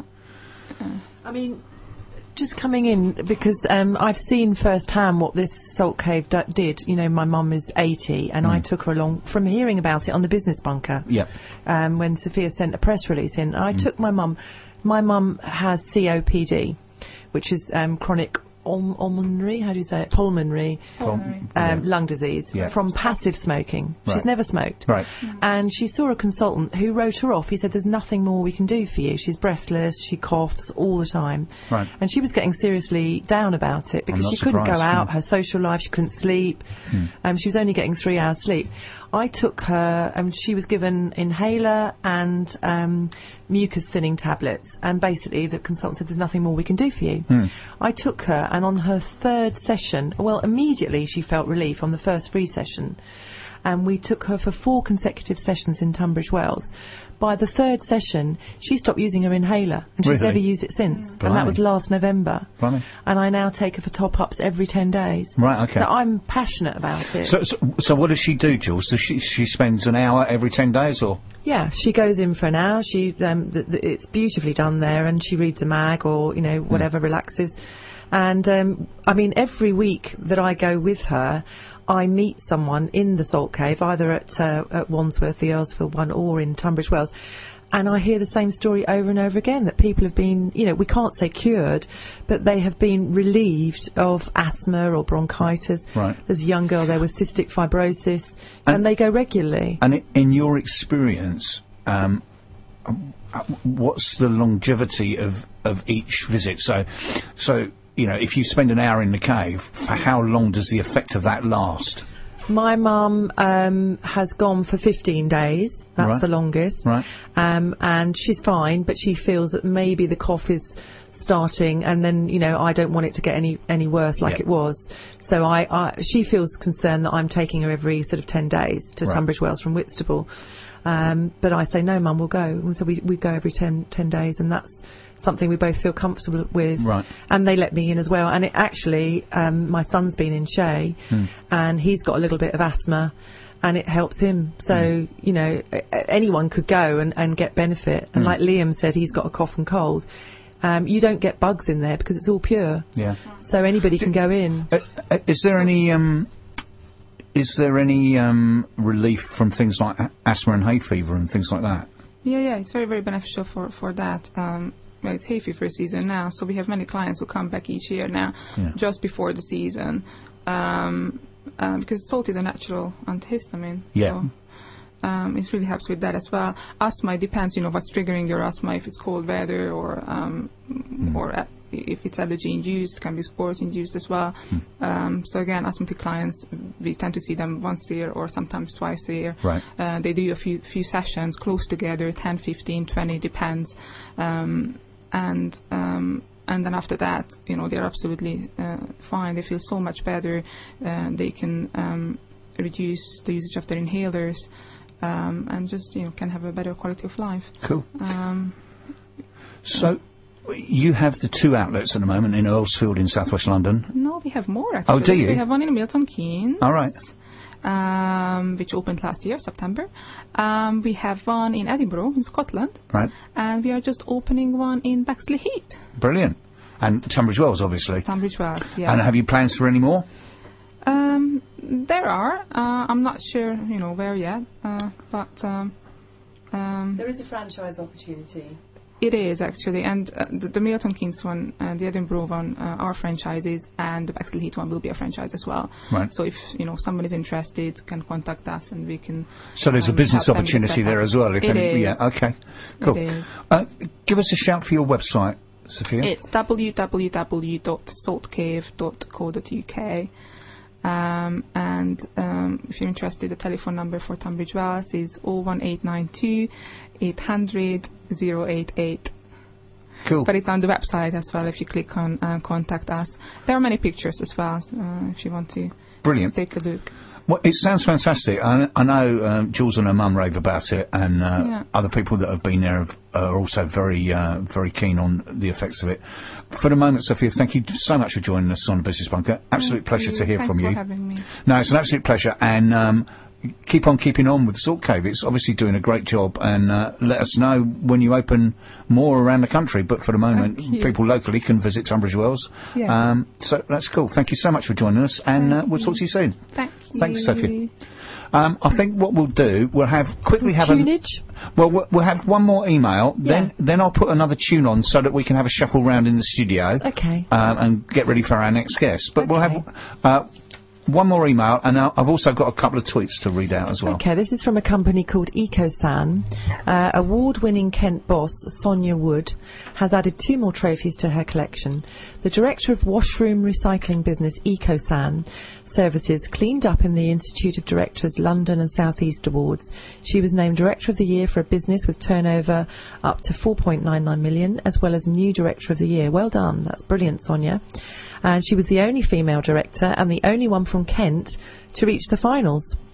I mean, just coming in because um, I've seen firsthand what this salt cave d- did. You know, my mum is eighty, and I took her along from hearing about it on the Business Bunker. Yeah. Um, when Sophia sent a press release in, I took my mum. My mum has C O P D, which is um, chronic ul- pulmonary. How do you say it? Pulmonary. From- Um, lung disease Yeah. from passive smoking. Right. She's never smoked. Right. And she saw a consultant who wrote her off. He said, there's nothing more we can do for you. She's breathless, she coughs all the time. Right. And she was getting seriously down about it because not she couldn't go surprised, out, yeah. her social life, she couldn't sleep. Um, she was only getting three hours sleep. I took her, and she was given inhaler and um, mucus thinning tablets. And basically the consultant said, there's nothing more we can do for you. I took her, and on her third session, well, immediately she felt relief on the first free session. and we took her for four consecutive sessions in Tunbridge Wells. By the third session, she stopped using her inhaler, and she's Really? never used it since. Blimey. And that was last November. Blimey. And I now take her for top-ups every ten days. Right, okay. So I'm passionate about it. So, so, so what does she do, Jules? Does she she spends an hour every ten days, or? Yeah, she goes in for an hour. She um, th- th- it's beautifully done there, and she reads a mag or you know whatever relaxes. And um, I mean, every week that I go with her, I meet someone in the Salt Cave, either at, uh, at Wandsworth, the Earlsfield one, or in Tunbridge Wells. And I hear the same story over and over again, that people have been, you know, we can't say cured, but they have been relieved of asthma or bronchitis. Right. There's a young girl there with cystic fibrosis, and, And- they go regularly. And i- in your experience, um, uh, what's the longevity of, of each visit? So, so you know, if you spend an hour in the cave, for how long does the effect of that last? My mum um, has gone for fifteen days. That's Right. the longest. Right. Um, and she's fine, but she feels that maybe the cough is starting, and then, you know, I don't want it to get any, any worse like Yeah. it was. So I, I, she feels concerned that I'm taking her every sort of ten days to Right. Tunbridge Wells from Whitstable. Um, but I say, no, Mum, we'll go. And so we, we go every ten, ten days, and that's something we both feel comfortable with. Right. And they let me in as well. And it actually, um, my son's been in Shea, Hmm. and he's got a little bit of asthma, and it helps him. So, Hmm. you know, a- a- anyone could go and, and get benefit. And Hmm. like Liam said, he's got a cough and cold. Um, you don't get bugs in there because it's all pure. Yeah. So anybody can go in. Uh, uh, is there any um, is there any um, relief from things like a- asthma and hay fever and things like that? Yeah, yeah, it's very, very beneficial for, for that. Um, well, it's hay fever season now, so we have many clients who come back each year now, Yeah. just before the season, um, um, because salt is a natural antihistamine. Yeah. So, um, it really helps with that as well. Asthma, it depends, you know, what's triggering your asthma, if it's cold weather or um, or a- if it's allergy induced, it can be sport induced as well. Um, so again, asthmatic clients, we tend to see them once a year or sometimes twice a year. Right. Uh, they do a few few sessions close together, ten, fifteen, twenty, depends. Um, and um, and then after that, you know, they're absolutely uh, fine. They feel so much better. Uh, they can um, reduce the usage of their inhalers, um, and just, you know, can have a better quality of life. Cool. Um, So, you have the two outlets at the moment in Earlsfield in southwest London. no, we have more actually. Oh, do you? We have one in Milton Keynes. All right. Um, which opened last year, September. Um, we have one in Edinburgh, in Scotland, Right. and we are just opening one in Bexley Heath, Brilliant. And Tunbridge Wells, obviously. Tunbridge Wells. Yeah. And have you plans for any more? Um, there are. Uh, I'm not sure, you know, where yet, uh, but um, um, There is a franchise opportunity. it is actually. And uh, the, the Milton Keynes one and the Edinburgh one uh, are franchises, and the Bexley Heath one will be a franchise as well. Right. So if, you know, someone is interested, can contact us, and we can. So there's a um, business help them with the opportunity there setup. as well. If It any, is. Yeah. Okay. Cool. It is. Uh, give us a shout for your website, Sophia. It's w w w dot salt cave dot co dot u k. Um, and um, if you're interested, the telephone number for Tunbridge Wells is oh one eight nine two, eight hundred, oh eight eight. Cool. But it's on the website as well if you click on uh, contact us. There are many pictures as well, uh, if you want to Brilliant. take a look. Well, it sounds fantastic. I, I know um, Jules and her mum rave about it, and uh, Yeah. other people that have been there have, are also very, uh, very keen on the effects of it. For the moment, Sophia, thank you so much for joining us on Business Bunker. Absolute Thank pleasure you. to hear Thanks from you. for having me. No, it's an absolute pleasure, and um, keep on keeping on with the Salt Cave. It's obviously doing a great job, and uh, let us know when you open more around the country. But for the moment, Thank you. people locally can visit Tunbridge Wells. Yes. Um, so that's cool. Thank you so much for joining us, and uh, Thank we'll talk to you soon. Thank you. Thanks, Sophie. Um, I think what we'll do, we'll have quickly have a Tunage? well, we'll we'll have one more email, then then I'll put another tune on so that we can have a shuffle round in the studio. Okay. Um, and get ready for our next guest. But we'll Okay. have uh, one more email, and I'll- I've also got a couple of tweets to read out as well. Okay, this is from a company called EcoSan. Uh, award-winning Kent boss Sonia Wood has added two more trophies to her collection. The director of washroom recycling business EcoSan Services cleaned up in the Institute of Directors London and South East Awards. She was named Director of the Year for a business with turnover up to four point nine nine million, as well as New Director of the Year. Well done. That's brilliant, Sonia. And she was the only female director and the only one from Kent to reach the finals.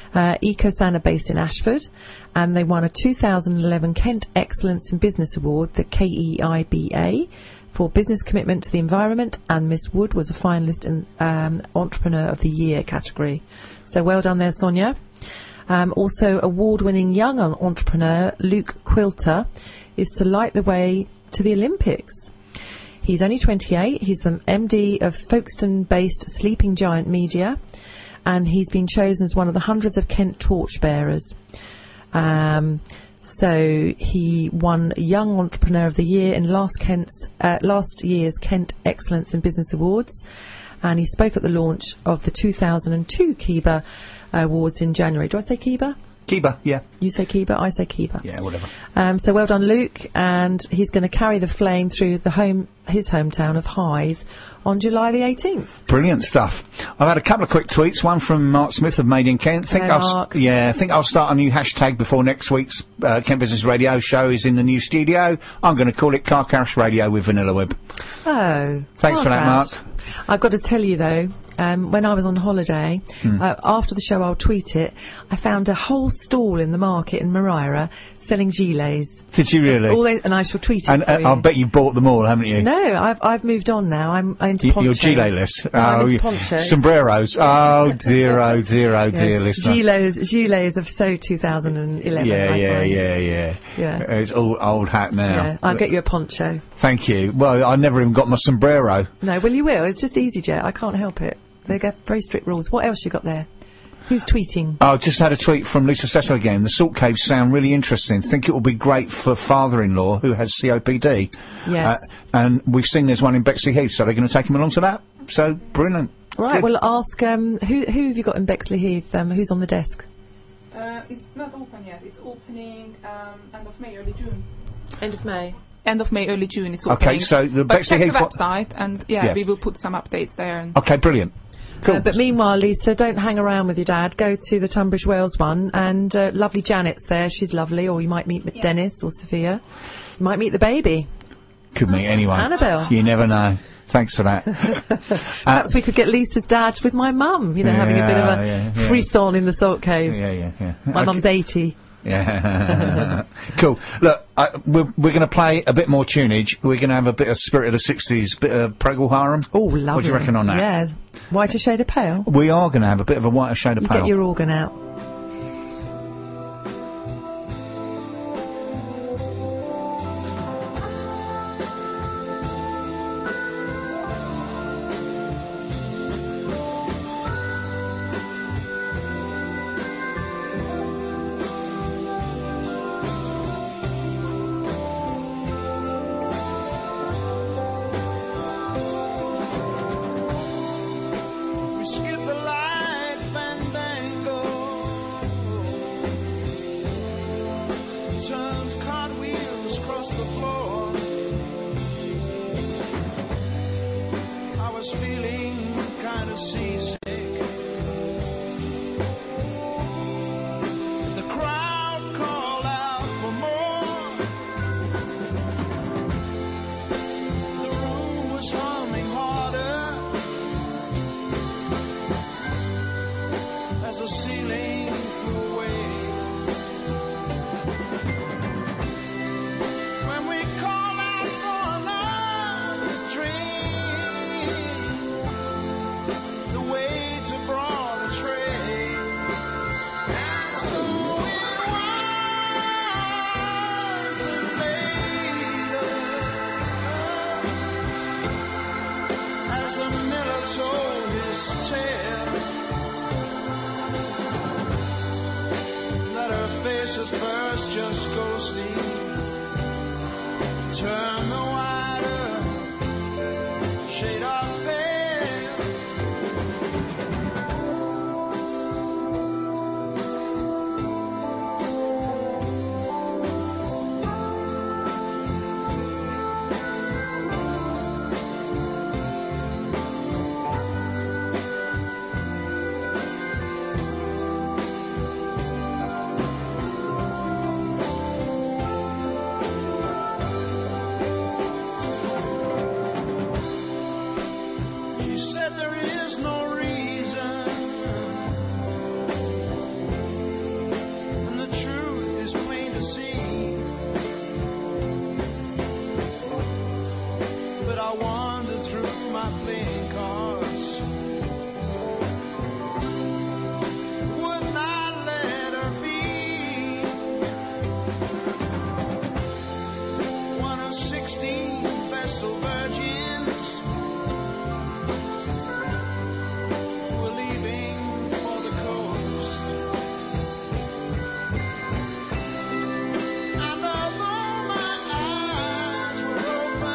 Uh, EcoSan are based in Ashford, and they won a two thousand eleven Kent Excellence in Business Award, the K E I B A, for business commitment to the environment, and Miss Wood was a finalist in um, Entrepreneur of the Year category. So well done there, Sonia. Um, also, award-winning young entrepreneur Luke Quilter is to light the way to the Olympics. He's only twenty-eight. He's the M D of Folkestone-based Sleeping Giant Media, and he's been chosen as one of the hundreds of Kent torchbearers. Um, so he won Young Entrepreneur of the Year in last Kent's uh, last year's Kent Excellence in Business Awards, and he spoke at the launch of the two thousand two Kiba Awards in January. Do I say Kiba? Kiba, yeah. You say Kiba, I say Kiba. Yeah, whatever. Um, so well done, Luke, and he's going to carry the flame through the home, his hometown of Hythe on July the eighteenth. Brilliant stuff. I've had a couple of quick tweets. One from Mark Smith of Made in Kent. Think Hello, I'll, Mark. Yeah, I think I'll start a new hashtag before next week's uh, Kent Business Radio show is in the new studio. I'm going to call it Car Crash Radio with Vanilla Web. Oh. Thanks for that, Crash. Mark. I've got to tell you, though, um, when I was on holiday, Hmm. uh, after the show I'll tweet it, I found a whole stall in the market in Maria selling gilets. Did you really? All they, and I shall tweet it And for uh, you. I'll bet you bought them all, haven't you? No, I've I've moved on now. I'm, I'm into Y- ponchos. You're gilet-less. No, I'm Oh, into you- ponchos. sombreros. Oh dear, oh dear, oh dear, listener. Gilets, gilets of so two thousand eleven. Yeah, I yeah, find. yeah, yeah. Yeah. It's all old hat now. Yeah, I'll get you a poncho. Thank you. Well, I never even got my sombrero. No, well, you will. It's just EasyJet. I can't help it. They got very strict rules. What else you got there? Who's tweeting? I just had a tweet from Lisa Cecil again. The salt caves sound really interesting. Think it will be great for father-in-law who has C O P D. Yes. Uh, and we've seen there's one in Bexley Heath, so they're going to take him along to that. So, brilliant. Right, Good. well, ask, um, who who have you got in Bexley Heath? Um, who's on the desk? Uh, it's not open yet. It's opening um, end of May, early June. End of May. End of May, early June. It's Okay, opening. so the but Bexley check Heath the one- website, and yeah, Yeah. we will put some updates there. And Okay, brilliant. Cool. Uh, but meanwhile, Lisa, don't hang around with your dad. Go to the Tunbridge Wells one, and uh, lovely Janet's there. She's lovely. Or you might meet Yeah. Dennis or Sophia. You might meet the baby. Could meet anyone. Annabelle. You never know. Thanks for that. Perhaps we could get Lisa's dad with my mum, you know, having a bit of Yeah, a yeah, yeah. frisson in the salt cave. Yeah, yeah, yeah. My Okay. mum's eighty. Yeah. Cool. Look, I, we're, we're going to play a bit more tunage. We're going to have a bit of Spirit of the sixties, bit of Preggle Harem. Oh, lovely. What do you reckon on that? Yeah. Whiter shade of pale. We are going to have a bit of a whiter shade of You pale. get your organ out. We skip the light fandango, turns cartwheels across the floor. I was feeling kind of seasick. The crowd called out for more. The room was humming harder as the ceiling flew away. When we call out for another drink, the waiter brought a tray. And so it was later, as the miller told his tale, that her face at first just ghostly turned the wider shade of pale. to see. But I wander through my playing cards. Would not let her be one of sixteen Vestal virgins who were leaving for the coast. And although my eyes were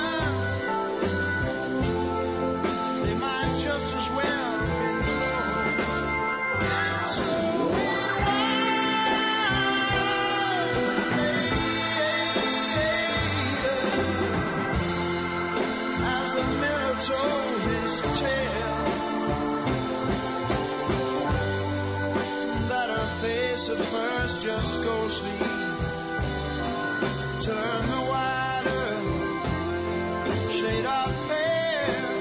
open, they might just as well have been closed. And so it was as the mirror told his tale, that her face at first just ghostly turned the wider shade of pale.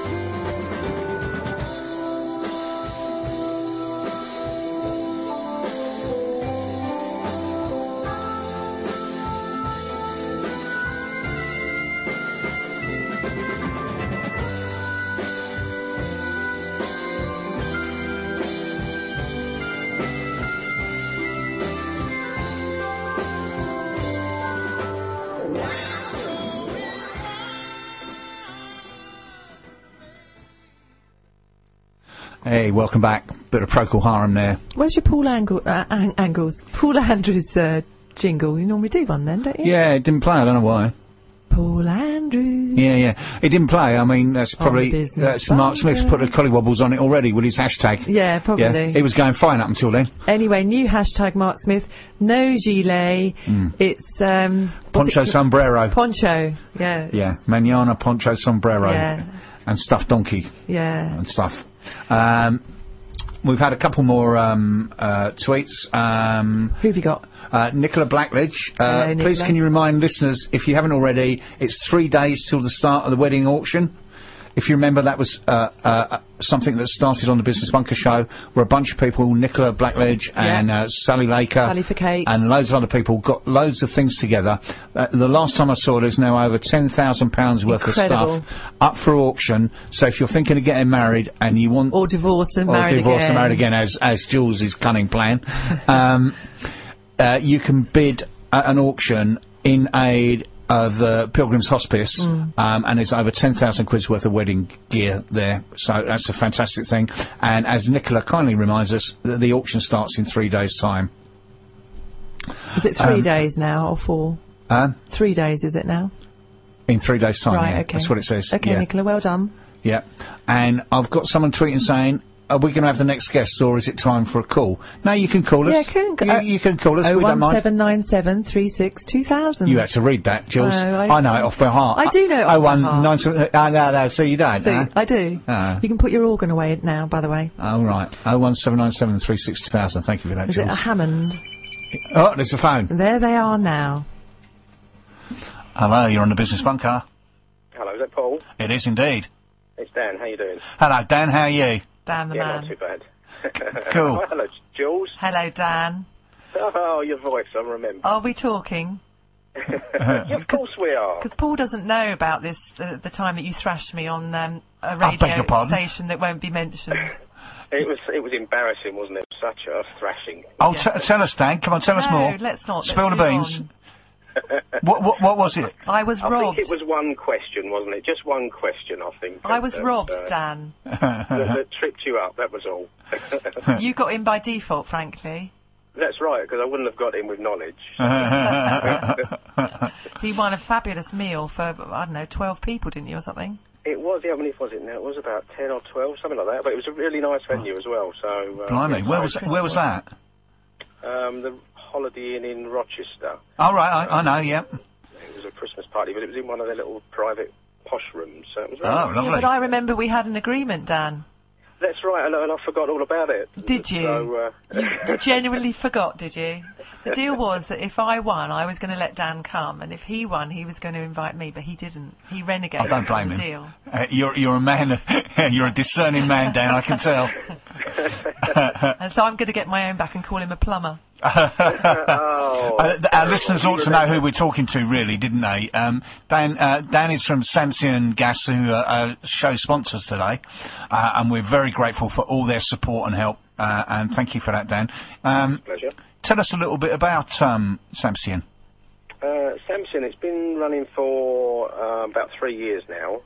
Hey, welcome back. Bit of Procol Harum there. Where's your Paul Angle, uh, Ang- Angles? Paul Andrews uh, jingle. You normally do one then, don't you? Yeah, it didn't play. I don't know why. Paul Andrews. Yeah, yeah. It didn't play. I mean, that's probably business that's Mark Smith's put the collywobbles on it already with his hashtag. Yeah, probably. Yeah, he was going fine up until then. Anyway, new hashtag Mark Smith. No gilet. It's um. what's Poncho it- sombrero. Poncho. Yeah. Yeah, manana poncho sombrero. Yeah. And stuffed donkey Yeah. and stuff. Um, we've had a couple more um, uh, tweets. Um, Who have you got? Uh, Nicola Blackledge, uh, Hello, please Nicola. can you remind listeners, if you haven't already, it's three days till the start of the wedding auction. If you remember, that was uh, uh, something that started on the Business Bunker show, where a bunch of people, Nicola Blackledge and uh, Sally Laker, Sally for Cakes. and loads of other people, got loads of things together. Uh, the last time I saw, there's now over ten thousand pounds worth Incredible. of stuff up for auction. So if you're thinking of getting married and you want... Or divorce and or married divorce again. and married again, as, as Jules' cunning plan, um, uh, you can bid at an auction in aid of the Pilgrim's Hospice, Mm. um, and there's over ten thousand quid's worth of wedding gear there, so that's a fantastic thing. And as Nicola kindly reminds us, the, the auction starts in three days' time. Is it three Um, days now or four? Uh, Three days, is it now? in three days' time, Right, yeah, okay. that's what it says. Okay, yeah. Nicola, well done. Yeah, and I've got someone tweeting saying, are we going to have the next guest, or is it time for a call? No, you can call us. Yeah, can go- you, you can call us, Oh we don't one mind. seven nine seven three six two thousand. You had to read that, Jules. No, I- I know it off by heart. I do know it off oh, by one, heart. Nine, seven, uh, no, no, so you don't, So, huh? I do. Ah. You can put your organ away now, by the way. Oh, right. oh one seven nine seven three six two thousand. Thank you for that, Is it Jules. a Hammond? Oh, there's the phone. There they are now. Hello, you're on the Business Bunker. Hello, is that Paul? It is indeed. It's Dan. How you doing? Hello, Dan, how are you? Dan the yeah, man. not too bad. Cool. Oh, hello, Jules. Hello, Dan. Oh, your voice, I remember. Are we talking? Yeah, of course we are. Because Paul doesn't know about this, uh, the time that you thrashed me on um, a beg radio your pardon? station that won't be mentioned. It was it was embarrassing, wasn't it? Such a thrashing. Oh, t- tell us, Dan. Come on, tell us no, more. let's not. Spill let's the move beans. on. what, what, what was it? I was I robbed. think it was one question, wasn't it? Just one question, I think. I was that, robbed, uh, Dan. that, that tripped you up, that was all. You got in by default, frankly. That's right, because I wouldn't have got in with knowledge. He won a fabulous meal for, I don't know, twelve people, didn't you, or something? It was, yeah, how many was it now? It was about ten or twelve, something like that, but it was a really nice venue as well, so... Uh, Blimey, yeah, where was, where was that? Um, the Holiday Inn in Rochester. Oh, right, I, I know, yeah. It was a Christmas party, but it was in one of their little private posh rooms, so it was Oh, very nice. lovely. But I remember we had an agreement, Dan. That's right, and, and I forgot all about it. Did you? So, uh, You genuinely forgot, did you? The deal was that if I won, I was going to let Dan come, and if he won, he was going to invite me, but he didn't. He renegated I don't blame on the him. deal. Uh, you're, you're a man, you're a discerning man, Dan, I can tell. And so I'm going to get my own back and call him a plumber. Oh, Uh, th- our listeners ought to know who we're talking to, really, didn't they? Um, Dan, uh, Dan is from Samsian Gas, who are uh, show sponsors today, uh, and we're very grateful for all their support and help. Uh, and thank you for that, Dan. Um, Pleasure. tell us a little bit about um, Samsian. Uh, Samsian, it's been running for uh, about three years now.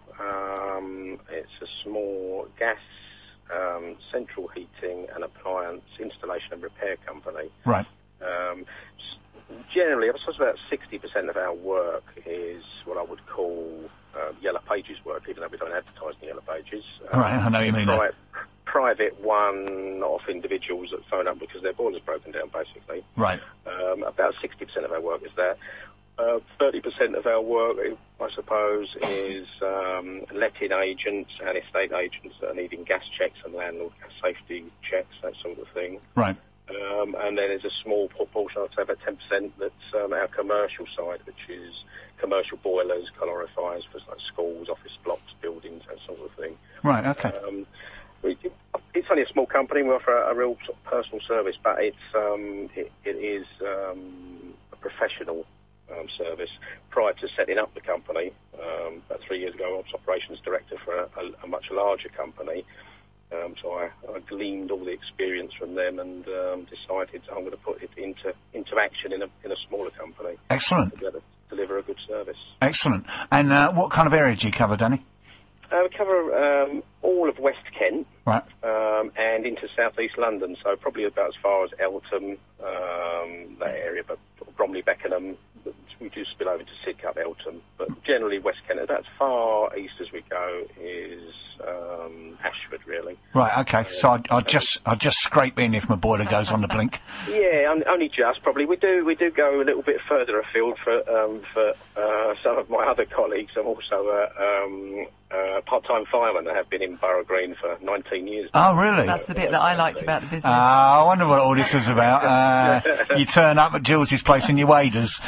Um, it's a small gas, um, central heating and appliance installation and repair company. Right. Um, s- generally, I suppose about sixty percent of our work is what I would call uh, Yellow Pages work, even though we don't advertise in Yellow Pages. Um, Right, I know what you mean. Pri- private one-off individuals that phone up because their boiler's broken down, basically. Right. Um, about sixty percent of our work is that. Uh, thirty percent of our work, I suppose, is um, letting agents and estate agents that are needing gas checks and landlord gas safety checks, that sort of thing. Right. Um, and then there's a small proportion, I'd say about ten percent, that's um, our commercial side, which is commercial boilers, calorifiers for like schools, office blocks, buildings, that sort of thing. Right, okay. Um, we, it's only a small company. We offer a, a real sort of personal service, but it's um, it, it is um, a professional um, service. Prior to setting up the company, um, about three years ago, I was operations director for a, a, a much larger company. Um, so I, I gleaned all the experience from them and um, decided I'm going to put it into into action in a in a smaller company. Excellent. To be able to deliver a good service. Excellent. And uh, what kind of area do you cover, Danny? Uh, we cover um, all of West Kent. Right. Um, and into southeast London, so probably about as far as Eltham, um, that area, but Bromley, Beckenham. We do spill over to Sidcup, Eltham, but generally West Kent. About as far east as we go is um, Ashford, really. Right. Okay. So I I just I just scrape in if my boiler goes on the blink. Yeah, on- only just probably. We do we do go a little bit further afield for um, for uh, some of my other colleagues. I'm also a um, uh, part-time fireman. I have been in Borough Green for nineteen years. Oh, really? That's the bit that I liked about the business. Ah, I wonder what all this was about. Uh, you turn up at Jules's place in your waders.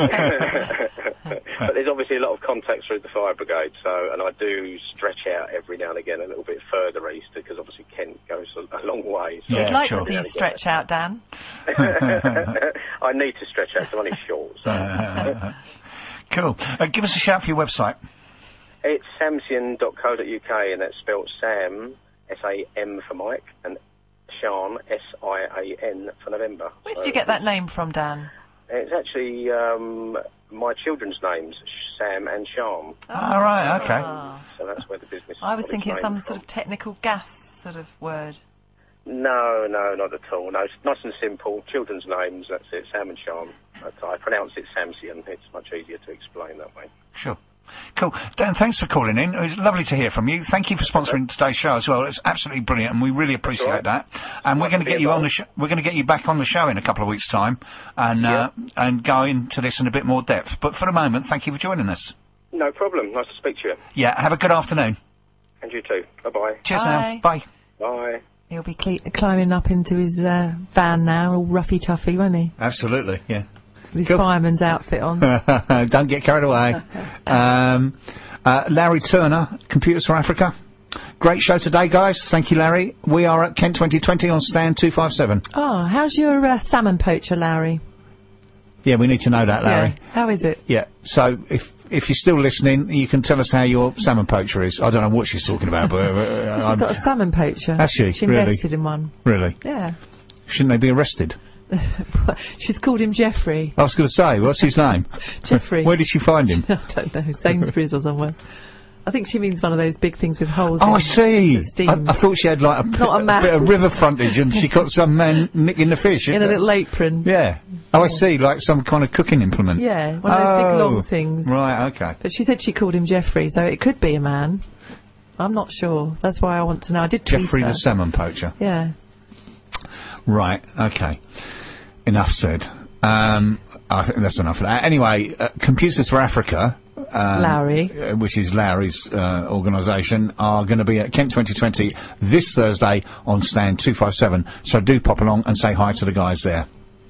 But there's obviously a lot of contacts through the fire brigade, so and I do stretch out every now and again a little bit further east because obviously Kent goes a, a long way. So Yeah, I'd like sure. to see you stretch out, Dan. I need to stretch out, 'cause I'm only short. So. Cool. Uh, give us a shout for your website. It's samsian dot co dot uk, and that's spelled Sam, S A M for Mike, and Sian, S I A N for November. Where did So you get that name from, Dan? It's actually um, my children's names, Sam and Sian. All right. Okay. Ah. So that's where the business. I was got its thinking name some from. sort of technical gas sort of word. No, no, not at all. No, it's nice and simple. Children's names, that's it, Sam and Sian. But I pronounce it Samsian. It's much easier to explain that way. Sure. Cool. Dan, thanks for calling in. It was lovely to hear from you. Thank you for sponsoring today's show as well. It's absolutely brilliant, and we really appreciate all right. that. And we're Nice going to to get be you on the involved. sh- we're going to get you back on the show in a couple of weeks' time, and uh, and go into this in a bit more depth. But for the moment, thank you for joining us. No problem. Nice to speak to you. Yeah. Have a good afternoon. And you too. Bye-bye. Cheers Bye. now. Bye. Bye. He'll be cle- climbing up into his uh, van now, all roughy tuffy, won't he? Absolutely. Yeah. With his Cool. fireman's outfit on. Don't get carried away. Um, uh, Larry Turner, Computers for Africa. Great show today, guys. Thank you, Larry. We are at Kent twenty twenty on stand two five seven. Oh, how's your uh, salmon poacher, Larry? Yeah, we need to know that, Larry. Yeah. How is it? Yeah. So if if you're still listening, you can tell us how your salmon poacher is. I don't know what she's talking about, but uh, She's I'm- got a salmon poacher. Has she? She Really? invested in one. really, Yeah. shouldn't they be arrested? She's called him Jeffrey. I was going to say, what's his name? Jeffrey. Where did she find him? I don't know. Sainsbury's or somewhere. I think she means one of those big things with holes Oh, in I see. that I, steams. I thought she had like a, Not a a map. bit of river frontage, and she got some man nicking the fish. in a little apron. Yeah. Oh, I see. Like some kind of cooking implement. Yeah, one of those big Oh, long things. Right. Okay. But she said she called him Jeffrey, so it could be a man. I'm not sure. That's why I want to know. I did tweet Jeffrey her. the salmon poacher. Yeah. Right. Okay. Enough said. Um, I think that's enough of that. Anyway, uh, Computers for Africa. Um, Larry. uh, which is Larry's uh, organisation, are going to be at Kent twenty twenty this Thursday on stand two five seven. So do pop along and say hi to the guys there.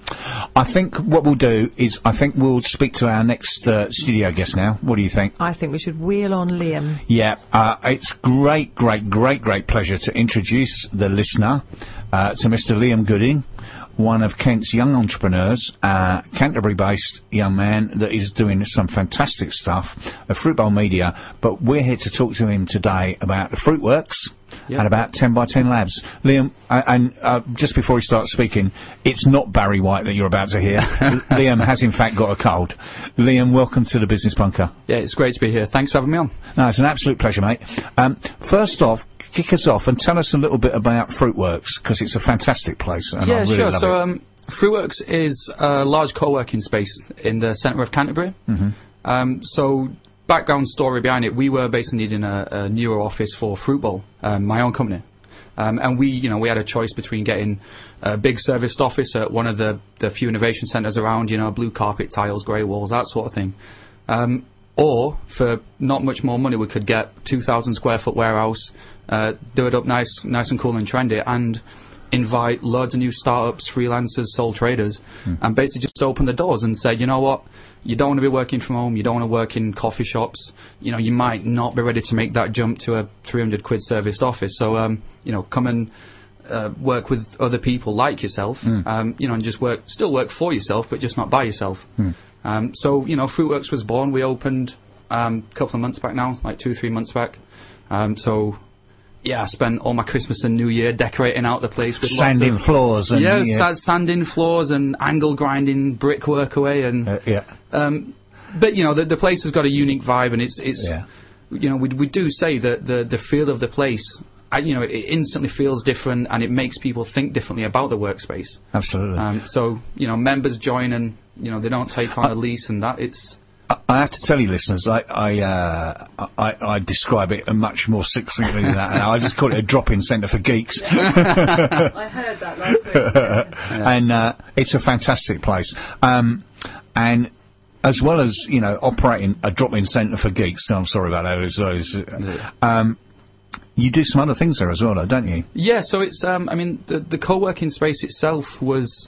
I think what we'll do is I think we'll speak to our next uh, studio guest now. What do you think? I think we should wheel on Liam. Yeah, uh, it's great, great, great, great pleasure to introduce the listener uh, to Mister Liam Gooding. one of Kent's young entrepreneurs, uh, Canterbury-based young man that is doing some fantastic stuff at Fruit Bowl Media. But we're here to talk to him today about the Fruitworks Yep. and about ten by ten Labs. Liam, uh, and uh, just before he starts speaking, it's not Barry White that you're about to hear. Liam has in fact got a cold. Liam, welcome to the Business Bunker. Yeah, it's great to be here. Thanks for having me on. No, it's an absolute pleasure, mate. Um, first off, kick us off and tell us a little bit about Fruitworks, because it's a fantastic place, and I yeah, really sure. love So, it. um, Fruitworks is a large co-working space in the centre of Canterbury. Mhm. Um, so, background story behind it, we were basically needing a, a newer office for Fruit Bowl, um, my own company. Um, and we, you know, we had a choice between getting a big serviced office at one of the, the few innovation centres around, you know, blue carpet, tiles, grey walls, that sort of thing. Um, or, for not much more money, we could get two thousand square foot warehouse, uh, do it up nice, nice and cool and trendy, and invite loads of new startups, freelancers, sole traders, Mm. and basically just open the doors and say, you know what, you don't want to be working from home, you don't want to work in coffee shops, you know, you might not be ready to make that jump to a three hundred quid serviced office, so, um, you know, come and uh, work with other people like yourself, Mm. um, you know, and just work, still work for yourself, but just not by yourself. Mm. Um, so, you know, Fruitworks was born, we opened um, a couple of months back now, like two, three months back, um, so... Yeah, I spent all my Christmas and New Year decorating out the place with Sanding lots of, floors and yeah, yeah, sa- sanding floors and angle grinding brickwork away, and uh, yeah. um, but you know the the place has got a unique vibe, and it's it's Yeah. you know we we do say that the the feel of the place, I, you know, it instantly feels different, and it makes people think differently about the workspace. Absolutely. Um, so you know members join, and you know they don't take on a lease, and that it's. I, I have to tell you, listeners, I I, uh, I I describe it much more succinctly than that. I just call it a drop-in centre for geeks. I heard that last week. And uh, it's a fantastic place. Um, and as well as, you know, operating a drop-in centre for geeks, I'm sorry about that, as well as, Yeah. um, you do some other things there as well, though, don't you? Yeah, so it's, um, I mean, the, the co-working space itself was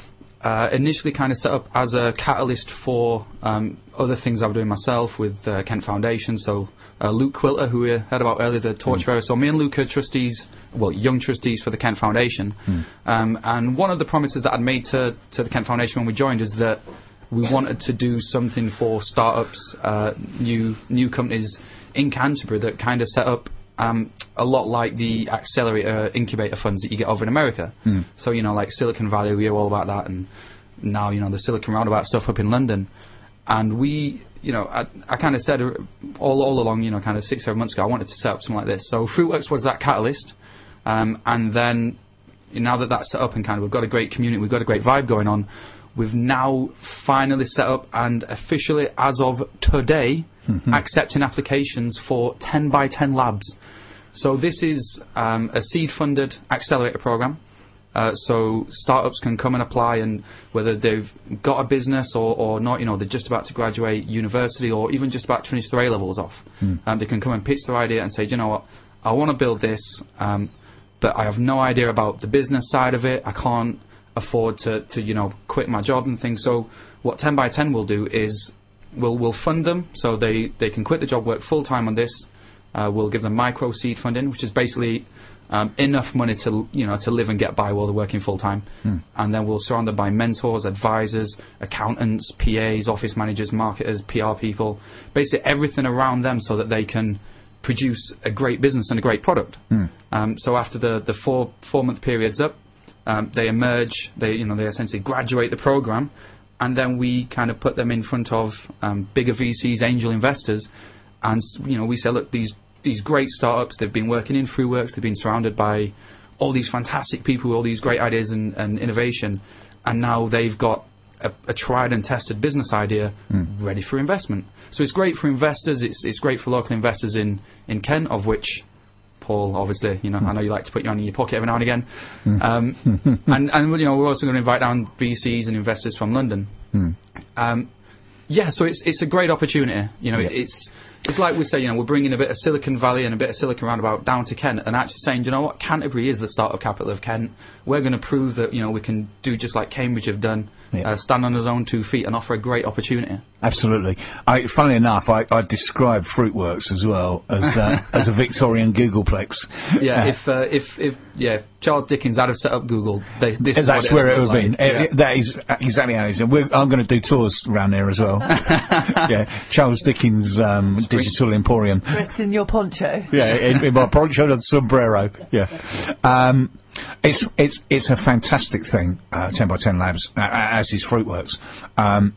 uh, initially kind of set up as a catalyst for um, other things I was doing myself with uh, Kent Foundation. So uh, Luke Quilter, who we heard about earlier, the torchbearer. So me and Luke are trustees, well, young trustees for the Kent Foundation. Mm. Um, and one of the promises that I'd made to, to the Kent Foundation when we joined is that we wanted to do something for startups, uh, new new companies in Canterbury that kind of set up um, a lot like the accelerator incubator funds that you get over in America. Mm. So, you know, like Silicon Valley, we hear all about that, and now, you know, the Silicon Roundabout stuff up in London. And we, you know, I, I kind of said uh, all, all along, you know, kind of six, seven months ago, I wanted to set up something like this. So Fruitworks was that catalyst. Um, and then, now that that's set up and kind of we've got a great community, we've got a great vibe going on, we've now finally set up and officially, as of today, Mm-hmm. accepting applications for ten by ten labs. So this is um, a seed-funded accelerator program. Uh, so startups can come and apply, and whether they've got a business or, or not, you know, they're just about to graduate university or even just about to finish their A-levels off, Mm. um, they can come and pitch their idea and say, do you know what, I want to build this, um, but I have no idea about the business side of it. I can't afford to, to you know, quit my job and things. So what ten by ten will do is we'll, we'll fund them so they, they can quit the job, work full-time on this. Uh, we'll give them micro seed funding, which is basically um, enough money to, you know, to live and get by while they're working full-time. Mm. And then we'll surround them by mentors, advisors, accountants, P As, office managers, marketers, P R people, basically everything around them so that they can produce a great business and a great product. Mm. Um, so after the, the four, four-month period's up, um, they emerge, they, you know, they essentially graduate the program, and then we kind of put them in front of um, bigger V Cs, angel investors, and, you know, we say, look, these these great startups, they've been working in Fruitworks, they've been surrounded by all these fantastic people with all these great ideas and, and innovation, and now they've got a, a tried and tested business idea Mm. ready for investment. So it's great for investors, it's it's great for local investors in, in Kent, of which Paul, obviously, you know, I know you like to put your hand in your pocket every now and again. Um, and, and, you know, we're also going to invite down V Cs and investors from London. Mm. Um, yeah, so it's it's a great opportunity. You know, Yeah. it's it's like we say, you know, we're bringing a bit of Silicon Valley and a bit of Silicon Roundabout down to Kent, and actually saying, do you know what, Canterbury is the startup capital of Kent. We're going to prove that, you know, we can do just like Cambridge have done Yeah. uh, stand on his own two feet and offer a great opportunity. Absolutely. I, funnily enough, I, I described Fruitworks as well as uh, as a Victorian Googleplex. Yeah, if uh, if if yeah, if Charles Dickens had have set up Google, they, this is That's what where it would look have like. been. Yeah. Uh, that is exactly how it is. We're, I'm going to do tours around there as well. Yeah, Charles Dickens um, Digital Emporium. Dressed in your poncho. Yeah, in, in my poncho and sombrero. Yeah, um, it's it's it's a fantastic thing. Uh, ten by ten Labs, uh, as is Fruitworks, um,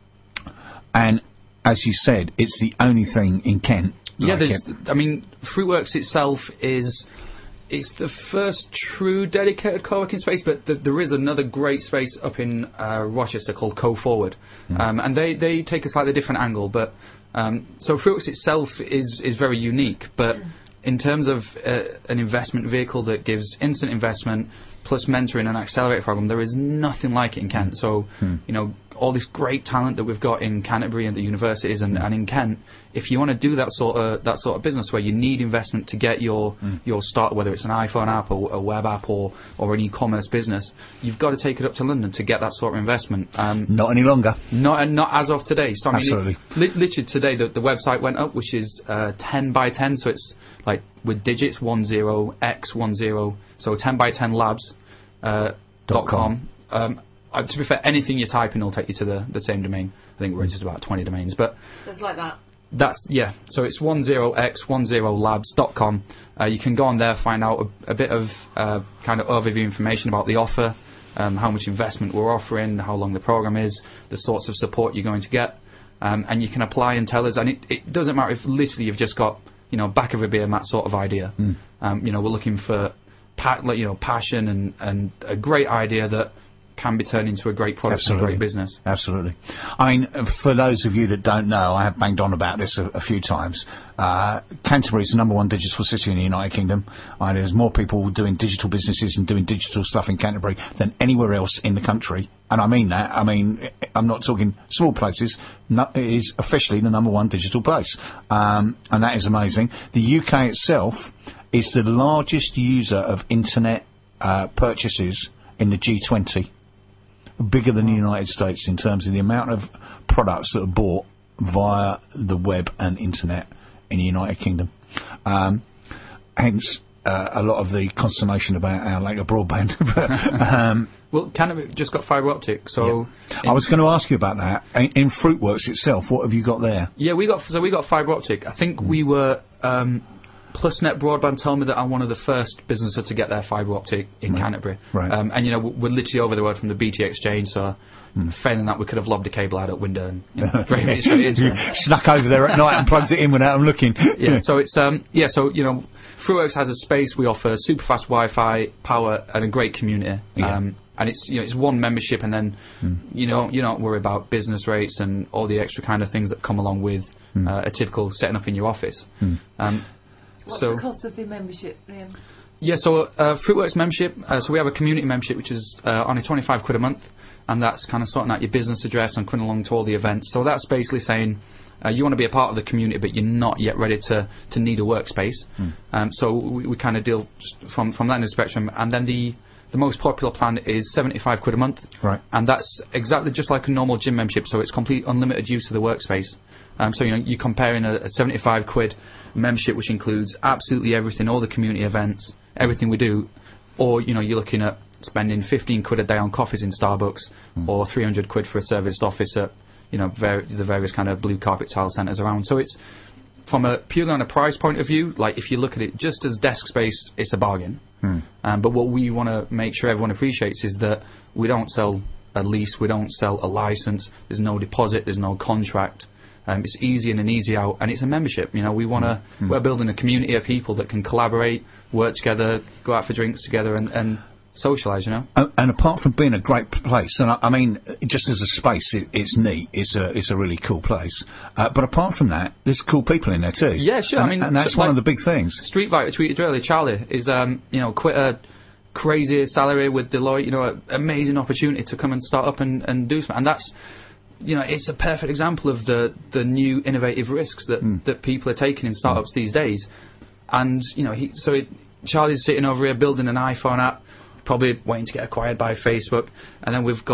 and as you said, it's the only thing in Kent. Yeah, like there's, it. I mean, Fruitworks itself is it's the first true dedicated co-working space, but th- there is another great space up in uh, Rochester called Co Forward, Mm. um, and they, they take a slightly different angle. But um, so Fruitworks itself is is very unique, but in terms of uh, an investment vehicle that gives instant investment plus mentoring and accelerator program, there is nothing like it in Kent. So, Mm. you know, all this great talent that we've got in Canterbury and the universities and, and in Kent, if you want to do that sort of that sort of business where you need investment to get your Mm. your start, whether it's an iPhone app or a web app or, or an e-commerce business, you've got to take it up to London to get that sort of investment. Um, Not any longer. not and not as of today. So I mean, Absolutely. it, li- literally today, the, the website went up, which is uh, ten by ten. So it's like with digits one zero x one zero. So ten by ten labs uh, dot com. Um, uh, to be fair, anything you type in will take you to the, the same domain. I think we're just about twenty domains, but So it's like that. that's yeah. So it's one zero x one zero labs dot com. Uh, you can go on there, find out a, a bit of uh, kind of overview information about the offer, um, how much investment we're offering, how long the program is, the sorts of support you're going to get, um, and you can apply and tell us. And it, it doesn't matter if literally you've just got, you know, back of a beer mat sort of idea. Mm. Um, you know, we're looking for pa- like, you know, passion and and a great idea that can be turned into a great product and a Absolutely. great business. Absolutely. I mean, uh, for those of you that don't know, I have banged on about this a, a few times. Uh, Canterbury is the number one digital city in the United Kingdom. Uh, there's more people doing digital businesses and doing digital stuff in Canterbury than anywhere else in the country. And I mean that. I mean, I'm not talking small places. No, it is officially the number one digital place. Um, and that is amazing. The U K itself is the largest user of internet uh, purchases in the G twenty. Bigger than the United States in terms of the amount of products that are bought via the web and internet in the United Kingdom. Um, hence, uh, a lot of the consternation about our lack of broadband. But, um, Well, Canterbury just got fibre optic, so I was going to ask you about that. In, in Fruitworks itself, what have you got there? yeah, we got so we got fibre optic. I think we were. Um, PlusNet Broadband told me that I'm one of the first businesses to get their fibre optic in Right. Canterbury. Right. Um, and, you know, we're literally over the road from the B T Exchange, so failing that, we could have lobbed a cable out at window and you know, drove it straight into it. Snuck over there at night and plugged it in without them looking. Yeah, so it's, um, yeah, so, you know, Fruitworks has a space. We offer super fast Wi-Fi, power, and a great community. Yeah. Um, and it's, you know, it's one membership, and then, you know, you don't worry about business rates and all the extra kind of things that come along with uh, a typical setting up in your office. Um, What's so the cost of the membership, Liam? Yeah, so uh, Fruitworks membership, uh, so we have a community membership which is uh, only twenty-five quid a month, and that's kind of sorting out your business address and coming along to all the events. So that's basically saying uh, you want to be a part of the community, but you're not yet ready to, to need a workspace. Um, so we, we kind of deal just from, from that end of the spectrum. And then the, the most popular plan is seventy-five quid a month. Right. And that's exactly just like a normal gym membership, so it's complete unlimited use of the workspace. Um, so, you know, you're comparing a, a seventy-five quid membership, which includes absolutely everything, all the community events, everything we do, or, you know, you're looking at spending fifteen quid a day on coffees in Starbucks, or three hundred quid for a serviced office at, you know, ver- the various kind of blue carpet tile centres around. So it's, from a purely on a price point of view, like if you look at it just as desk space, it's a bargain. Um, but what we want to make sure everyone appreciates is that we don't sell a lease, we don't sell a license, there's no deposit, there's no contract. Um, it's easy in and easy out, and it's a membership. You know, we want to. Mm. We're building a community of people that can collaborate, work together, go out for drinks together, and, and socialise. You know. And, and apart from being a great place, and I, I mean, just as a space, it, it's neat. It's a it's a really cool place. Uh, but apart from that, there's cool people in there too. Yeah, sure. And, I mean, and that's so, one like, of the big things. Street Fighter tweeted earlier. Charlie is, um, you know, quit a crazy salary with Deloitte. You know, an amazing opportunity to come and start up and, and do something, and that's. You know, it's a perfect example of the, the new innovative risks that, mm. that people are taking in startups mm. these days. And, you know, he, so it, Charlie's sitting over here building an iPhone app, probably waiting to get acquired by Facebook. And then we've got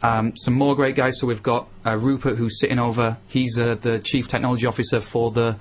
Um, some more great guys. So we've got uh, Rupert, who's sitting over. He's uh, the Chief Technology Officer for the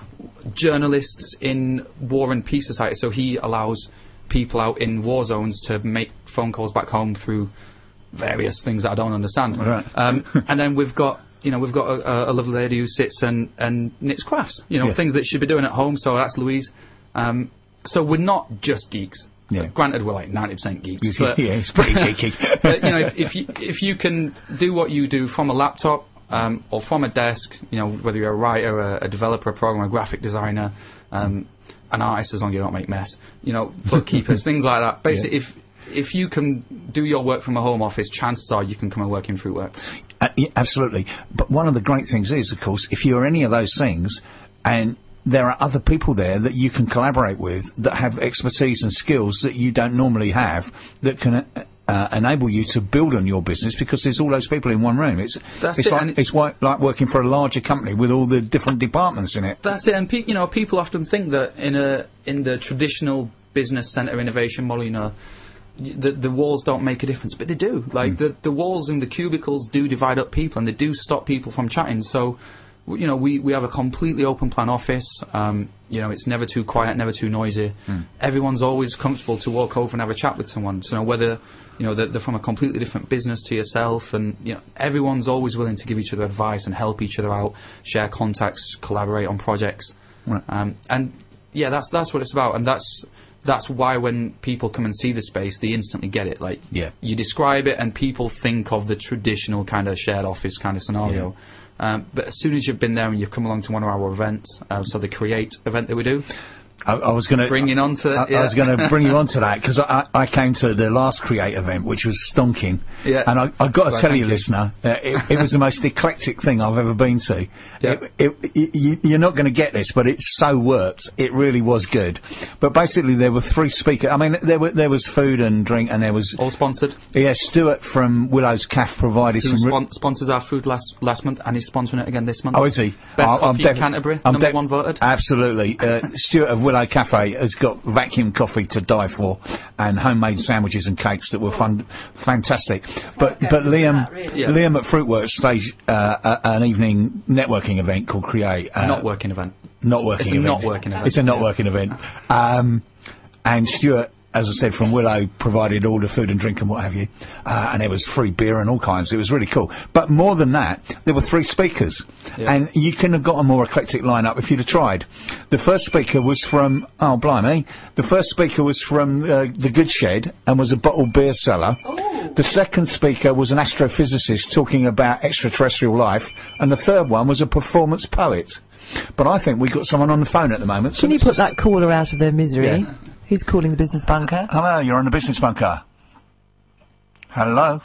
journalists in War and Peace Society. So he allows people out in war zones to make phone calls back home through various things that I don't understand. Right. Um, and then we've got, you know, we've got a, a lovely lady who sits and, and knits crafts, you know, Yeah. things that she'd be doing at home. So that's Louise. Um, so we're not just geeks. Yeah. Granted, we're like ninety percent geeks. Yeah, But, it's pretty geeky. but, you know, if, if you if you can do what you do from a laptop um, or from a desk, you know, whether you're a writer, a, a developer, a programmer, a graphic designer, um, an artist, as long as you don't make mess, you know, bookkeepers, things like that. Basically, Yeah. if if you can do your work from a home office, chances are you can come and work in Fruitworks. Uh, yeah, absolutely. But one of the great things is, of course, if you're any of those things, and there are other people there that you can collaborate with that have expertise and skills that you don't normally have, that can uh, uh, enable you to build on your business, because there's all those people in one room. It's That's it's it, like and it's, it's- like, like working for a larger company with all the different departments in it. That's it, and pe- you know, people often think that in a in the traditional business center innovation model, you know, y- the the walls don't make a difference, but they do. Like the the walls and the cubicles do divide up people, and they do stop people from chatting. So, w- you know, we we have a completely open plan office. Um, you know, it's never too quiet, never too noisy. Everyone's always comfortable to walk over and have a chat with someone. So, whether you know they're, they're from a completely different business to yourself, and you know, everyone's always willing to give each other advice and help each other out, share contacts, collaborate on projects. Right. Um, and yeah, that's that's what it's about, and that's that's why when people come and see the space, they instantly get it. Like, Yeah. you describe it, and people think of the traditional kind of shared office kind of scenario. Um, but as soon as you've been there and you've come along to one of our events, uh, so the Create event that we do, I, I was going to bringing on to I, yeah. I was going to bring you on to that, because I, I came to the last Create event, which was stonking. Yeah. And I, I've got to Well, tell thank you, you. listener, uh, it, it was the most eclectic thing I've ever been to. Yeah. It, it, it, you, you're not going to get this, but it so worked. It really was good. But basically, there were three speakers. I mean, there were there was food and drink, and there was all sponsored. yeah, Stuart from Willow's Cafe provided Who some. re- spon- sponsors our food last last month, and he's sponsoring it again this month. Oh, is he? Best I- coffee in defi- Canterbury, I'm number de- one voted. Absolutely. Uh, Stuart of Willow Cafe has got vacuum coffee to die for, and homemade sandwiches and cakes that were fun, fantastic. But but Liam Yeah. Liam at Fruitworks staged uh, a, an evening networking event called Create. Uh, Not working event. not working It's a event. not working event. It's a not Yeah. working event. Um, and Stuart, as I said, from Willow, provided all the food and drink and what have you. Uh, and there was free beer and all kinds. It was really cool. But more than that, there were three speakers. Yeah. And you couldn't have got a more eclectic lineup if you'd have tried. The first speaker was from, oh, blimey. The first speaker was from uh, the Good Shed and was a bottled beer seller. The second speaker was an astrophysicist talking about extraterrestrial life. And the third one was a performance poet. But I think we've got someone on the phone at the moment. so Can you let's put just- that caller out of their misery? Yeah. Who's calling the business bunker? Hello, you're on the Business Bunker. Hello?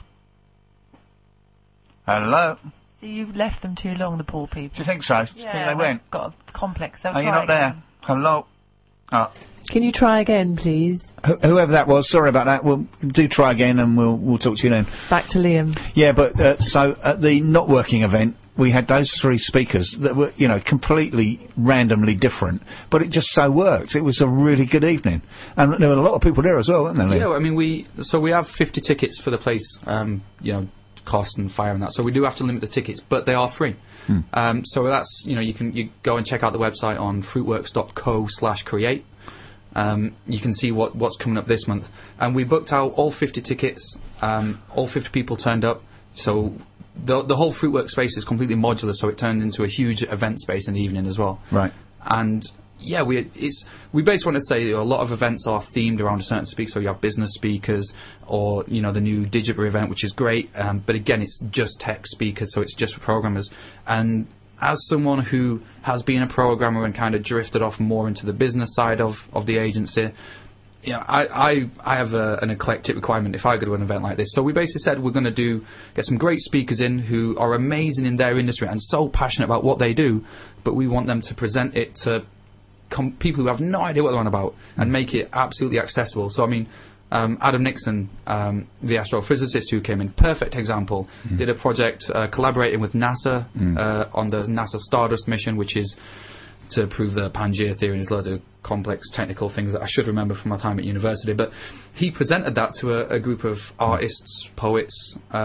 Hello? So you've left them too long, the poor people. Do you think so? Do you think they went? They've got a complex. They'll Are you try not there? again. Hello? Oh. Can you try again, please? Wh- whoever that was, sorry about that. We'll do try again and we'll we'll talk to you then. Back to Liam. Yeah, but uh, so at the not working event, we had those three speakers that were, you know, completely randomly different, but it just so worked. It was a really good evening, and there were a lot of people there as well, weren't there? Liam? Yeah, I mean, we so we have fifty tickets for the place. Um, you know, cost and fire and that. So we do have to limit the tickets, but they are free. Hmm. Um, so that's, you know, you can you go and check out the website on fruitworks dot co slash create. Um, you can see what what's coming up this month, and we booked out all fifty tickets. Um, all fifty people turned up. So the the whole Fruitworks space is completely modular. So it turned into a huge event space in the evening as well. Right. And yeah, we it's we basically want to say, you know, a lot of events are themed around a certain speaker. So you have business speakers, or you know the new Digibri event, which is great. Um, but again, it's just tech speakers, so it's just for programmers. And as someone who has been a programmer and kind of drifted off more into the business side of, of the agency, you know, I I, I have a, an eclectic requirement if I go to an event like this. So we basically said we're going to do get some great speakers in who are amazing in their industry and so passionate about what they do, but we want them to present it to com- people who have no idea what they're on about and make it absolutely accessible. So I mean, um, Adam Nixon, um, the astrophysicist who came in, perfect example, Mm. did a project uh, collaborating with NASA Mm. uh, on the NASA Stardust mission, which is to prove the Pangea theory, and there's loads of complex technical things that I should remember from my time at university. But he presented that to a, a group of artists, poets, uh,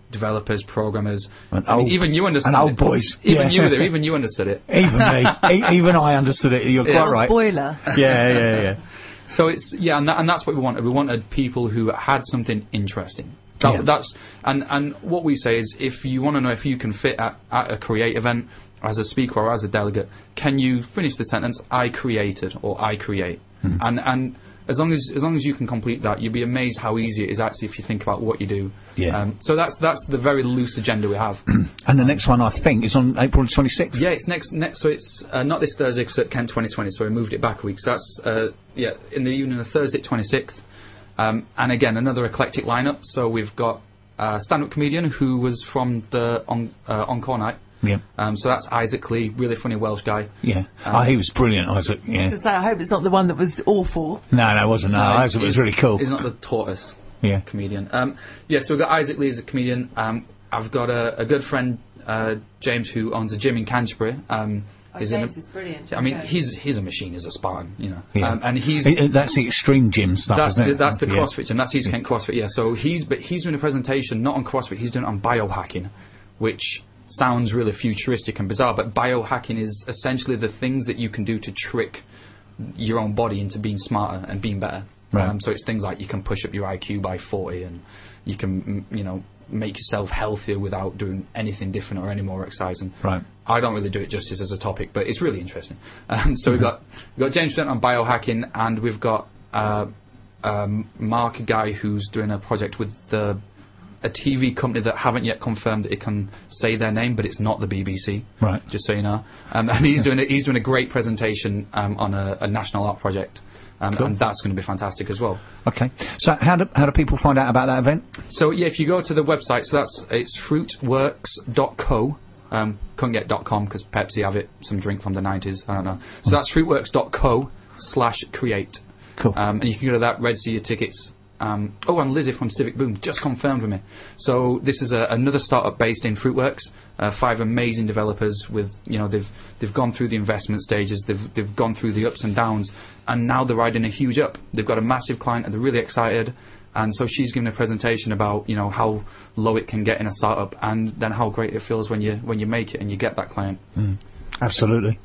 developers, programmers. And I mean, old- even you understood and old it. boys. Even Yeah. you there, even you understood it. Even me, e- even I understood it. You're Yeah. quite right. Boiler. Yeah, yeah, yeah. So it's yeah, and, that, and that's what we wanted. We wanted people who had something interesting. That, Yeah. That's and and what we say is, if you want to know if you can fit at, at a Create event as a speaker or as a delegate, can you finish the sentence "I created" or "I create"? Hmm. And and as long as as long as you can complete that, you'll be amazed how easy it is actually if you think about what you do. Yeah. Um, so that's that's the very loose agenda we have. And the next one, I think, is on April twenty-sixth. Yeah, it's next next. So it's uh, not this Thursday because at Kent twenty twenty. So we moved it back a week. So that's uh, yeah in the evening of Thursday twenty-sixth. Um, and again, another eclectic lineup. So we've got a stand-up comedian who was from the on uh, Encore night. Yeah, Um, so that's Isaac Lee, really funny Welsh guy. yeah. Um, oh, he was brilliant, Isaac. Yeah. So I hope it's not the one that was awful. No, no, it wasn't. No, Uh, Isaac was he's- really cool. He's not the tortoise Yeah. comedian. Um, yeah, so we've got Isaac Lee as a comedian. Um, I've got a, a good friend, uh, James, who owns a gym in Canterbury. Um, he's in a- is brilliant. I mean, he's he's a machine. He's a Spartan, you know. Yeah. Um, and he's Uh, That's the extreme gym stuff, that's isn't the, it? that's the Yeah. CrossFit gym. That's East Kent CrossFit. Yeah. So he's but he's doing a presentation not on CrossFit. He's doing it on biohacking, which sounds really futuristic and bizarre. But biohacking is essentially the things that you can do to trick your own body into being smarter and being better. Right. Um, so it's things like you can push up your I Q by forty, and you can mm, you know make yourself healthier without doing anything different or any more exercising. Right. I don't really do it justice as a topic, but it's really interesting. Um, so we've got we've got James Flint on biohacking, and we've got uh, um, Mark, a guy who's doing a project with the a T V company that haven't yet confirmed that it can say their name, but it's not the B B C. Right. Just so you know. Um, and he's doing a, he's doing a great presentation um, on a, a national art project. Um, Cool. And that's going to be fantastic as well. Okay. So how do how do people find out about that event? So yeah, if you go to the website, so that's it's fruitworks dot co. Um, couldn't get .com because Pepsi have it, some drink from the nineties. I don't know. So that's fruitworks dot co slash create. Cool. Um, and you can go to that, register your tickets. Um, oh, and Lizzie from Civic Boom just confirmed with me. So this is a, another startup based in Fruitworks. Uh, five amazing developers with, you know, they've they've gone through the investment stages, they've they've gone through the ups and downs, and now they're riding a huge up. They've got a massive client, and they're really excited. And so she's giving a presentation about, you know, how low it can get in a startup, and then how great it feels when you when you make it and you get that client. Absolutely.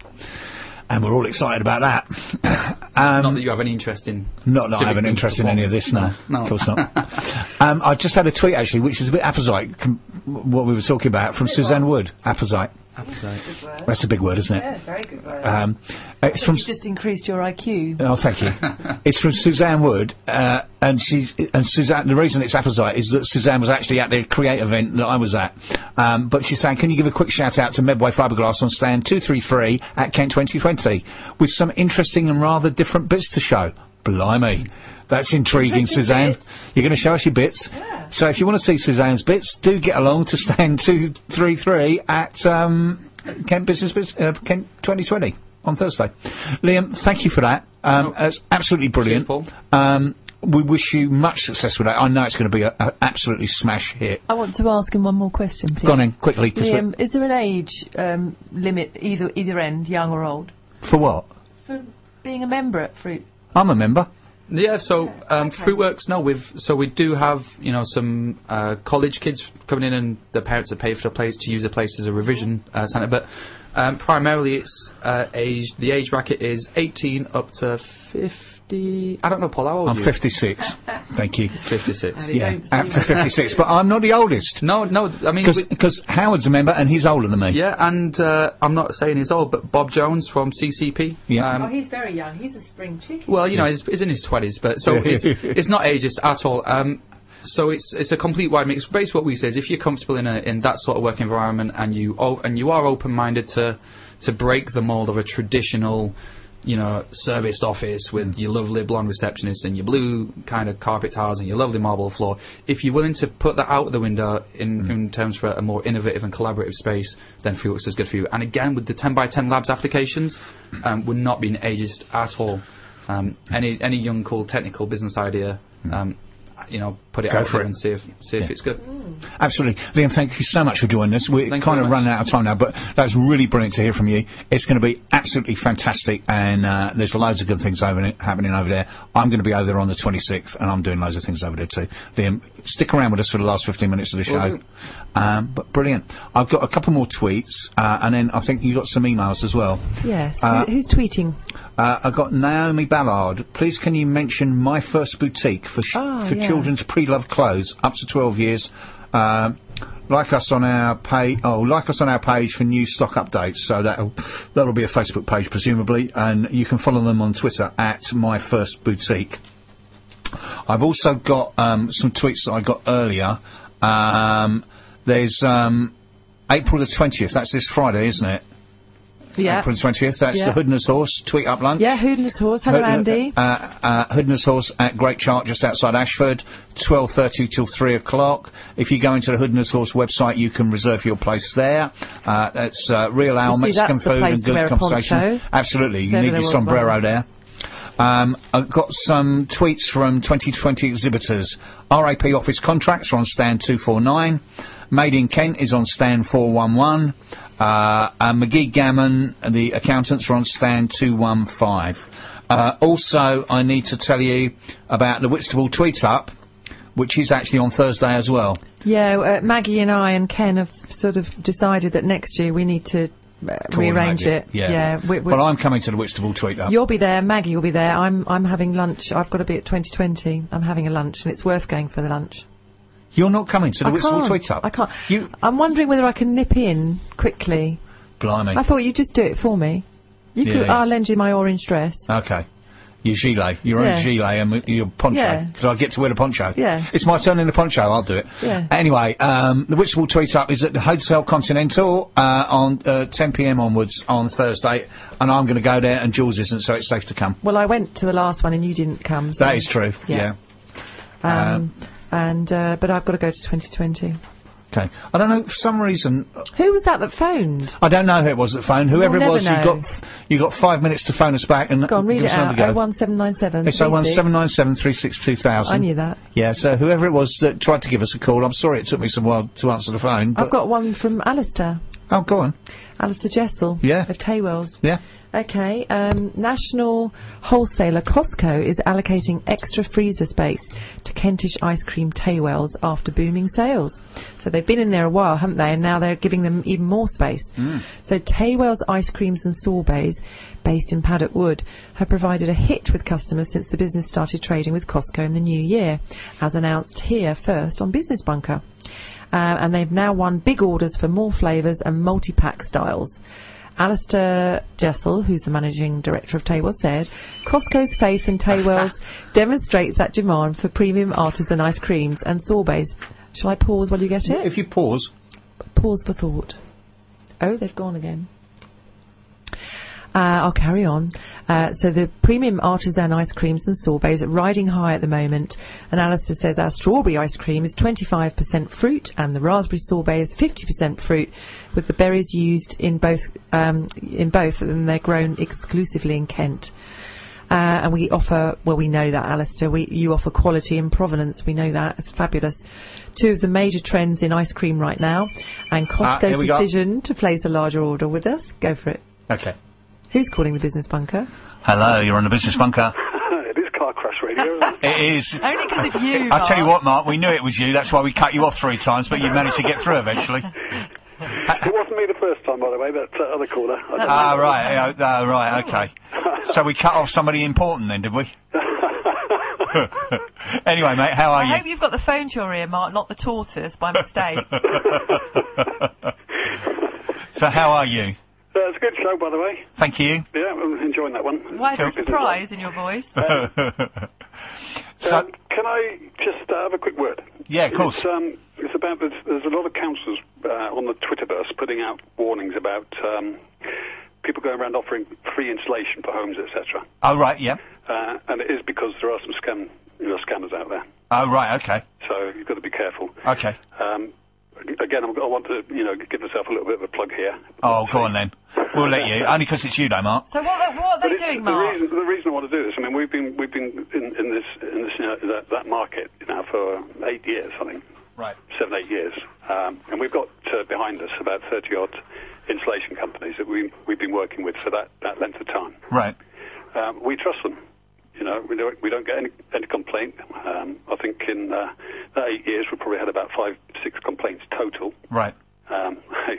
And we're all excited about that. um, Not that you have any interest in. Not that I Civic have an Boom interest in any of this, no. performance. No, Of course not. um, I just had a tweet, actually, which is a bit apposite, com- what we were talking about, from Suzanne Wood. Apposite. Appetite. That's a big word, isn't it? Yeah, very good word. Um, it's from... You just increased your I Q. Oh, thank you. It's from Suzanne Wood, uh, and she's and Suzanne. The reason it's apposite is that Suzanne was actually at the Create event that I was at. Um, but she's saying, can you give a quick shout out to Medway Fiberglass on stand two three three at Kent twenty twenty with some interesting and rather different bits to show? Blimey. That's intriguing, Interesting Suzanne. bits. You're going to show us your bits? Yeah. So if you want to see Suzanne's bits, do get along to stand two three three at um, Kent Business Bus- uh, Kent twenty twenty on Thursday. Liam, thank you for that. Um, No. It's absolutely brilliant. Cheers, Paul. Um, we wish you much success with that. I know it's going to be an absolutely smash hit. I want to ask him one more question, please. Go on in, quickly. 'cause we're- Liam, is there an age um, limit, either either end, young or old, For what? for being a member at Fruit? I'm a member. Yeah, so um, Fruitworks, no, we've so we do have you know some uh, college kids coming in, and the parents have paid for the place to use the place as a revision uh, centre. But um, primarily, it's uh, age. The age bracket is eighteen up to fifty. I don't know, Paul. How old I'm are you? fifty-six. Thank you. fifty-six. Yeah, up to fifty-six. But I'm not the oldest. No, no. I mean, we- Because Howard's a member and he's older than me. yeah, and uh, I'm not saying he's old, but Bob Jones from C C P. Yeah. Um, Oh, he's very young. He's a spring chicken. Well, you know, he's, he's in his twenties, but so it's it's not ageist at all. Um, so it's it's a complete wide mix. Basically, what we say is, if you're comfortable in a in that sort of work environment, and you o- and you are open minded to to break the mold of a traditional, you know, serviced office with your lovely blonde receptionist and your blue kind of carpet tiles and your lovely marble floor. If you're willing to put that out the window in, in terms for a more innovative and collaborative space, then Fruitworks is good for you. And again, with the ten by ten labs applications, um, we're not being ageist at all. Um, any any young, cool, technical business idea, um, you know, put it Go out for there it. and see if see if it's good. Absolutely. Liam, thank you so much for joining us. We're Thank you kind very of much. running out of time now, but that's really brilliant to hear from you. It's going to be absolutely fantastic, and uh, there's loads of good things over, happening over there. I'm going to be over there on the twenty-sixth, and I'm doing loads of things over there too. Liam, stick around with us for the last fifteen minutes of the Will show. do. Um, but brilliant. I've got a couple more tweets, uh, and then I think you got some emails as well. Yes. Uh, Who, who's tweeting? Uh, I got Naomi Ballard. Please can you mention My First Boutique for sh- Oh, for yeah. children's pre-loved clothes up to twelve years. Um, like us on our page. Oh, like us on our page for new stock updates. So that'll that'll be a Facebook page presumably, and you can follow them on Twitter at My First Boutique. I've also got um, some tweets that I got earlier. Um, there's um, April the twentieth. That's this Friday, isn't it? Yeah. April the twentieth. That's Yeah. the Hoodner's Horse tweet up lunch. Yeah, Hoodner's Horse. Hello, Hood- Andy. Uh, uh, Hoodner's Horse at Great Chart just outside Ashford, twelve thirty till three o'clock. If you go into the Hoodner's Horse website, you can reserve your place there. Uh, that's uh, real ale, You see, Mexican that's the food place and to wear good a conversation. poncho. Absolutely, you Never need there your was sombrero one. there. Um, I've got some tweets from twenty twenty exhibitors. R A P office contracts are on stand two forty-nine. Made in Kent is on stand four eleven. Uh, and McGee Gammon, the accountants, are on stand two fifteen. Uh, also, I need to tell you about the Whitstable Tweet Up, which is actually on Thursday as well. Yeah, uh, Maggie and I and Ken have sort of decided that next year we need to uh, rearrange Coordinate it. Yeah. Yeah. we, we, Well, I'm coming to the Whitstable Tweet Up. You'll be there, Maggie will be there. I'm I'm having lunch. I've got to be at twenty twenty. I'm having a lunch, and it's worth going for the lunch. You're not coming to the I Whitstable can't. Tweet Up? I can't. You, I'm wondering whether I can nip in quickly. blimey. I thought you'd just do it for me. You Yeah, could. yeah. I'll lend you my orange dress. Okay. Your gilet. Your own Yeah. gilet and m- your poncho. Yeah. Because I get to wear the poncho. Yeah. It's my turn in the poncho. I'll do it. Yeah. Anyway, um, the Whitstable Tweet Up is at the Hotel Continental uh, on uh, ten p m onwards on Thursday, and I'm going to go there, and Jules isn't, so it's safe to come. Well, I went to the last one and you didn't come. So, That is true. Yeah. Yeah. Um, and uh, but I've got to go to twenty twenty. Okay. I don't know, for some reason, Who was that that phoned? I don't know who it was that phoned. Whoever We'll it was, never you know. got f- you got five minutes to phone us back and Go on, read give it us out. another Oh go. one seven nine seven. It's oh one seven nine seven three six two thousand. I knew that. Yeah, so whoever it was that tried to give us a call, I'm sorry it took me some while to answer the phone. But I've got one from Alistair. Oh, go on. Alistair Jessel. Yeah. Of Taywells. Yeah. Okay, um, national wholesaler Costco is allocating extra freezer space to Kentish ice cream Taywells after booming sales. So they've been in there a while, haven't they? And now they're giving them even more space. So Taywells ice creams and sorbets, based in Paddock Wood, have provided a hit with customers since the business started trading with Costco in the new year, as announced here first on Business Bunker. Uh, and they've now won big orders for more flavours and multi-pack styles. Alistair Jessel, who's the managing director of Taywells, said, Costco's faith in Taywells demonstrates that demand for premium artisan ice creams and sorbets. Shall I pause while you get it? If you pause. Pause for thought. Oh, they've gone again. Uh, I'll carry on. Uh, so the premium artisan ice creams and sorbets are riding high at the moment. And Alistair says our strawberry ice cream is twenty-five percent fruit and the raspberry sorbet is fifty percent fruit, with the berries used in both, um, in both, and they're grown exclusively in Kent. Uh, and we offer, well, we know that, Alistair, we, you offer quality and provenance. We know that. It's fabulous. Two of the major trends in ice cream right now. And Ah, here Costco's we go. decision to place a larger order with us. Go for it. Okay. Who's calling the Business Bunker? Hello, you're on the Business Bunker. It is car crash radio, isn't it? It is. Only because of you. I tell you what, Mark, we knew it was you. That's why we cut you off three times, but you managed to get through eventually. It wasn't me the first time, by the way, that uh, other caller. I don't Ah, know. right. Yeah, ah, right. Okay. So we cut off somebody important then, did we? Anyway, mate, how are I you? hope you've got the phone to your ear, Mark, not the tortoise by mistake. So how are you? Uh, it's a good show, by the way. Thank you. Yeah, I'm enjoying that one. Why the Hope it is surprise in your voice? well. So, Um, can I just uh, have a quick word? yeah, of course. It's, um, it's about there's, there's a lot of councils uh, on the Twitterverse putting out warnings about um, people going around offering free installation for homes, et cetera. Oh, right, yeah. Uh, and it is because there are some scam, you know, scammers out there. Oh, right, okay. So you've got to be careful. Okay. Um, again, I'm, I want to, you know, give myself a little bit of a plug here. Oh, go on then. we'll let you. Only 'cause it's you, though, Mark. So what, are- what are But they it- doing, the Mark? reason, the reason I want to do this, I mean, we've been we've been in, in this in this you know, that, that market now for eight years, I think, Right. seven eight years, um, and we've got uh, behind us about thirty odd installation companies that we we've been working with for that, that length of time. Right. Um, we trust them. You know, we don't we don't get any any complaint. Um, I think in uh, that eight years we probably had about five six complaints total. Right. Um,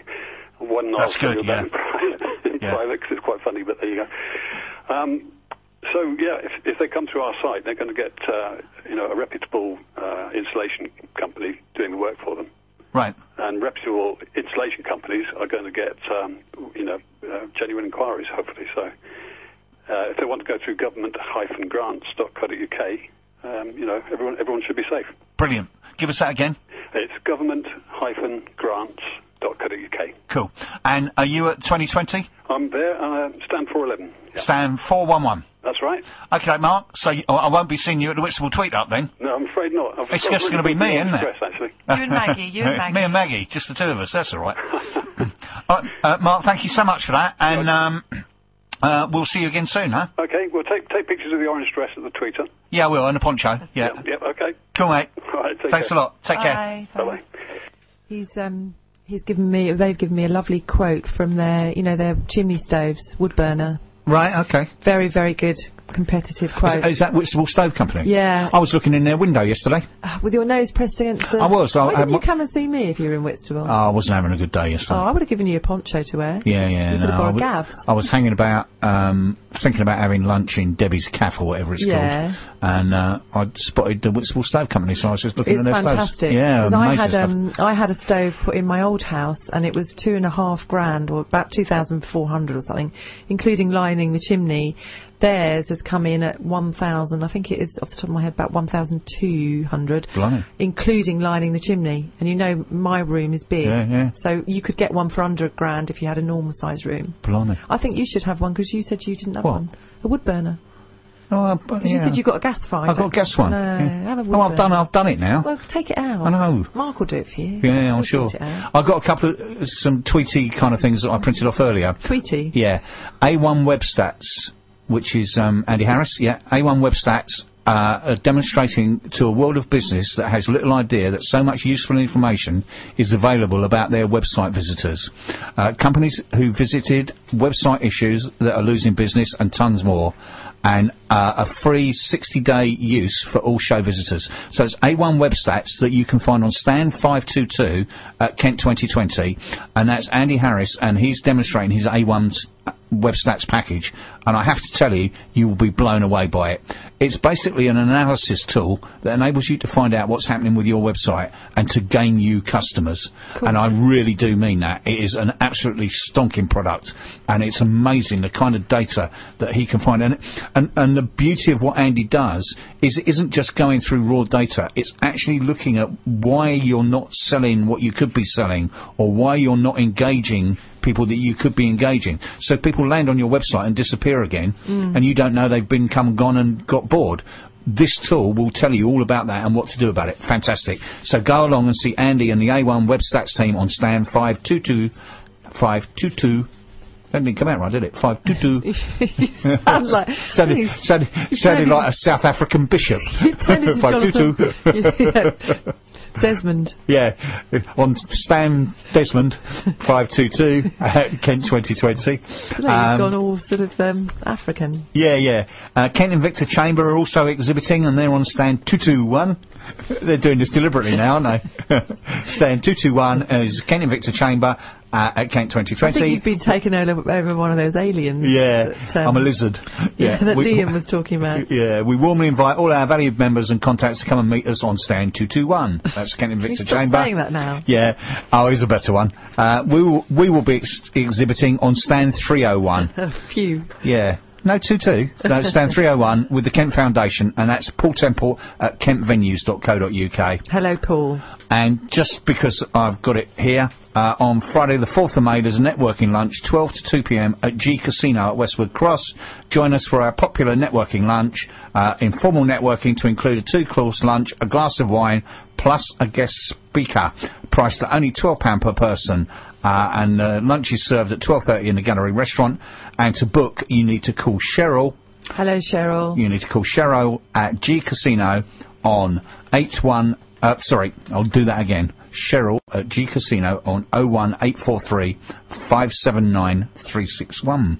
one That's I'll tell good, you about yeah. in private, in Yeah. private 'cause it's quite funny, but there you go. Um, so yeah, if, if they come to our site, they're going to get uh, you know a reputable uh, installation company doing the work for them, Right. and reputable installation companies are going to get um, you know uh, genuine inquiries, hopefully. So uh, if they want to go through government dash grants dot co dot U K, um, you know everyone everyone should be safe. Brilliant. Give us that again. It's government dash grants dot co dot U K. Cool. And are you at twenty twenty? I'm there, uh, stand four eleven. Yeah. Stand four one one. That's right. Okay, Mark. So you, I won't be seeing you at the Whitstable Tweet Up then. No, I'm afraid not. I've, It's I've just really going to be got me, a lot isn't of it? stress, actually. You and Maggie, you and Maggie. Me and Maggie, just the two of us. That's all right. uh, uh, Mark, thank you so much for that, and um, uh, we'll see you again soon, huh? Okay, well, take take pictures of the orange dress at the tweeter. Yeah, I will, and a poncho. Yeah. Yep, yep, okay. Cool, mate. All right, take Thanks care. a lot. Take care. Bye. Bye-bye. He's um he's given me they've given me a lovely quote from their you know their chimney stoves, wood burner. Right. Okay. Very very good competitive Is, quote. is that Whitstable Stove Company? Yeah. I was looking in their window yesterday. Uh, with your nose pressed against the. I was, I- Why I- didn't you my- come and see me if you were in Whitstable? Oh, I wasn't having a good day yesterday. Oh, I would have given you a poncho to wear. Yeah, yeah, You no. could have I borrowed was, Gav's. I was hanging about, um, thinking about having lunch in Debbie's Cafe or whatever it's Yeah. called, and uh, I spotted the Whitstable Stove Company, so I was just looking It's at their fantastic. stoves. Yeah, 'Cause I amazing had stuff. um, I had a stove put in my old house, and it was two and a half grand, or about two thousand four hundred or something, including lining the chimney. Theirs has come in at one thousand. I think it is off the top of my head about one thousand two hundred, Blimey. including lining the chimney. And you know my room is big, Yeah, yeah. so you could get one for under a grand if you had a normal sized room. Blimey. I think you should have one because you said you didn't have What? one. A wood burner. Oh, uh, but, 'Cause yeah. You said you got a gas fire. I've got a gas one. No, yeah. have a wood Oh, I've done, burner. I've done it now. Well, take it out. I know. Mark will do it for you. Yeah, I'm He'll sure. sort it out. I've got a couple of, uh, some tweety kind of things that I printed off earlier. Tweety. Yeah. A one Web Stats, which is um, Andy Harris. Yeah. A one Web Stats uh, are demonstrating to a world of business that has little idea that so much useful information is available about their website visitors. Uh, companies who visited, website issues that are losing business, and tons more. And uh, a free sixty day use for all show visitors. So it's A one Web Stats that you can find on stand five two two at Kent twenty twenty, and that's Andy Harris, and he's demonstrating his A one Web Stats package, and I have to tell you, you will be blown away by it. It's basically an analysis tool that enables you to find out what's happening with your website and to gain you customers. Cool. And I really do mean that. It is an absolutely stonking product, and it's amazing the kind of data that he can find. And, and, and the beauty of what Andy does is it isn't just going through raw data, it's actually looking at why you're not selling what you could be selling, or why you're not engaging people that you could be engaging. So people land on your website and disappear again, and you don't know they've been come, gone and got bored. This tool will tell you all about that and what to do about it. Fantastic. So go along and see Andy and the A one Web Stats team on stand five two two. five two two. That didn't come out right, did it? five two two. You sound like Sounded, sounded, sounded like a South African bishop. You turned into five two two. Jonathan- Yeah. Desmond. Yeah, on Stan Desmond, five two two at Kent twenty twenty. Look, you've gone all sort of um, African. Yeah, yeah. Uh, Kent and Victor Chamber are also exhibiting, and they're on stand two two one. They're doing this deliberately now, aren't they? Stand two two one is Kent and Victor Chamber uh, at Kent twenty I twenty. think you've been taken over, over one of those aliens. Yeah, that, um, I'm a lizard. Yeah, that we- Liam was talking about. Yeah, we warmly invite all our valued members and contacts to come and meet us on stand two two one. That's Kent and Can you Victor stop Chamber. saying that now? Yeah. Oh, here's a better one. Uh, we will, we will be ex- exhibiting on stand three oh one. A few. Yeah. No, two two. No, stand three oh one with the Kent Foundation, and that's Paul Temple at kent venues dot co dot U K. Hello, Paul. And just because I've got it here, uh, on Friday the fourth of May, there's a networking lunch, twelve to two p.m. at G Casino at Westwood Cross. Join us for our popular networking lunch, uh, informal networking to include a two-course lunch, a glass of wine, plus a guest speaker. priced at only twelve pounds per person, uh, and uh, lunch is served at twelve thirty in the Gallery Restaurant. And to book, you need to call Cheryl. Hello, Cheryl. You need to call Cheryl at G Casino on eight one. Uh, sorry, I'll do that again. Cheryl at G Casino on oh one eight four three five seven nine three six one.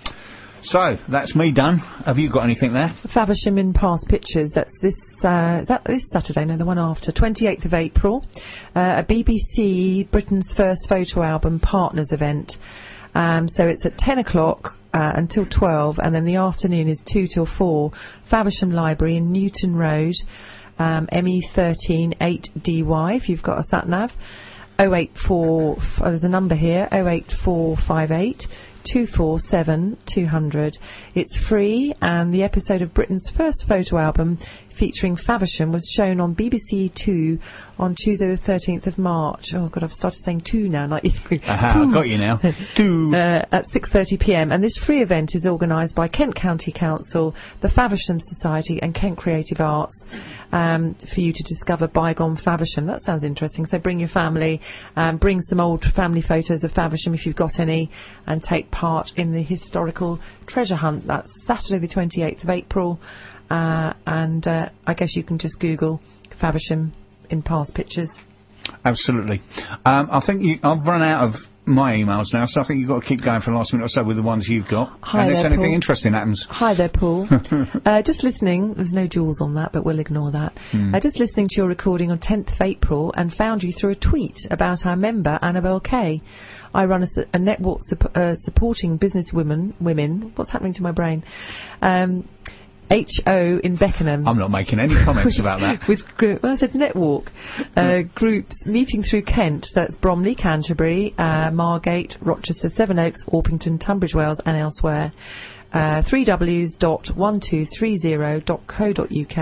So, that's me done. Have you got anything there? Faversham in Past Pictures. That's this, uh, is that this Saturday? No, the one after. twenty-eighth of April. Uh, a B B C Britain's First Photo Album Partners event. Um, so it's at ten o'clock uh, until twelve, and then the afternoon is two till four. Faversham Library in Newton Road, um, M E thirteen eight D Y, if you've got a sat-nav. oh eight four, oh, there's a number here, oh eight four five eight two four seven two hundred. It's free, and the episode of Britain's First Photo Album featuring Faversham was shown on B B C Two on Tuesday the thirteenth of March. Oh god, I've started saying two now, like Aha, got you now. Two. Uh, at six thirty p m, and this free event is organised by Kent County Council, the Faversham Society and Kent Creative Arts, um, for you to discover bygone Faversham. That sounds interesting. So bring your family, um, bring some old family photos of Faversham if you've got any, and take part in the historical treasure hunt. That's Saturday the twenty-eighth of April. Uh, and uh, I guess you can just Google Faversham in Past Pictures. Absolutely. Um, I think you, I've run out of my emails now, so I think you've got to keep going for the last minute or so with the ones you've got. Hi Unless there, anything Paul. interesting happens. Hi there, Paul. uh, just listening. There's no jewels on that, but we'll ignore that. Hmm. Uh, just listening to your recording on tenth of April and found you through a tweet about our member, Annabelle Kay. I run a, su- a network sup- uh, supporting business women. Women. What's happening to my brain? Um... H O in Beckenham. I'm not making any comments about that. With gr- well, I said netwalk. Uh, groups meeting through Kent, so that's Bromley, Canterbury, uh, Margate, Rochester, Sevenoaks, Orpington, Tunbridge Wells and elsewhere. Uh, three W's dot one two three zero dot co dot uk.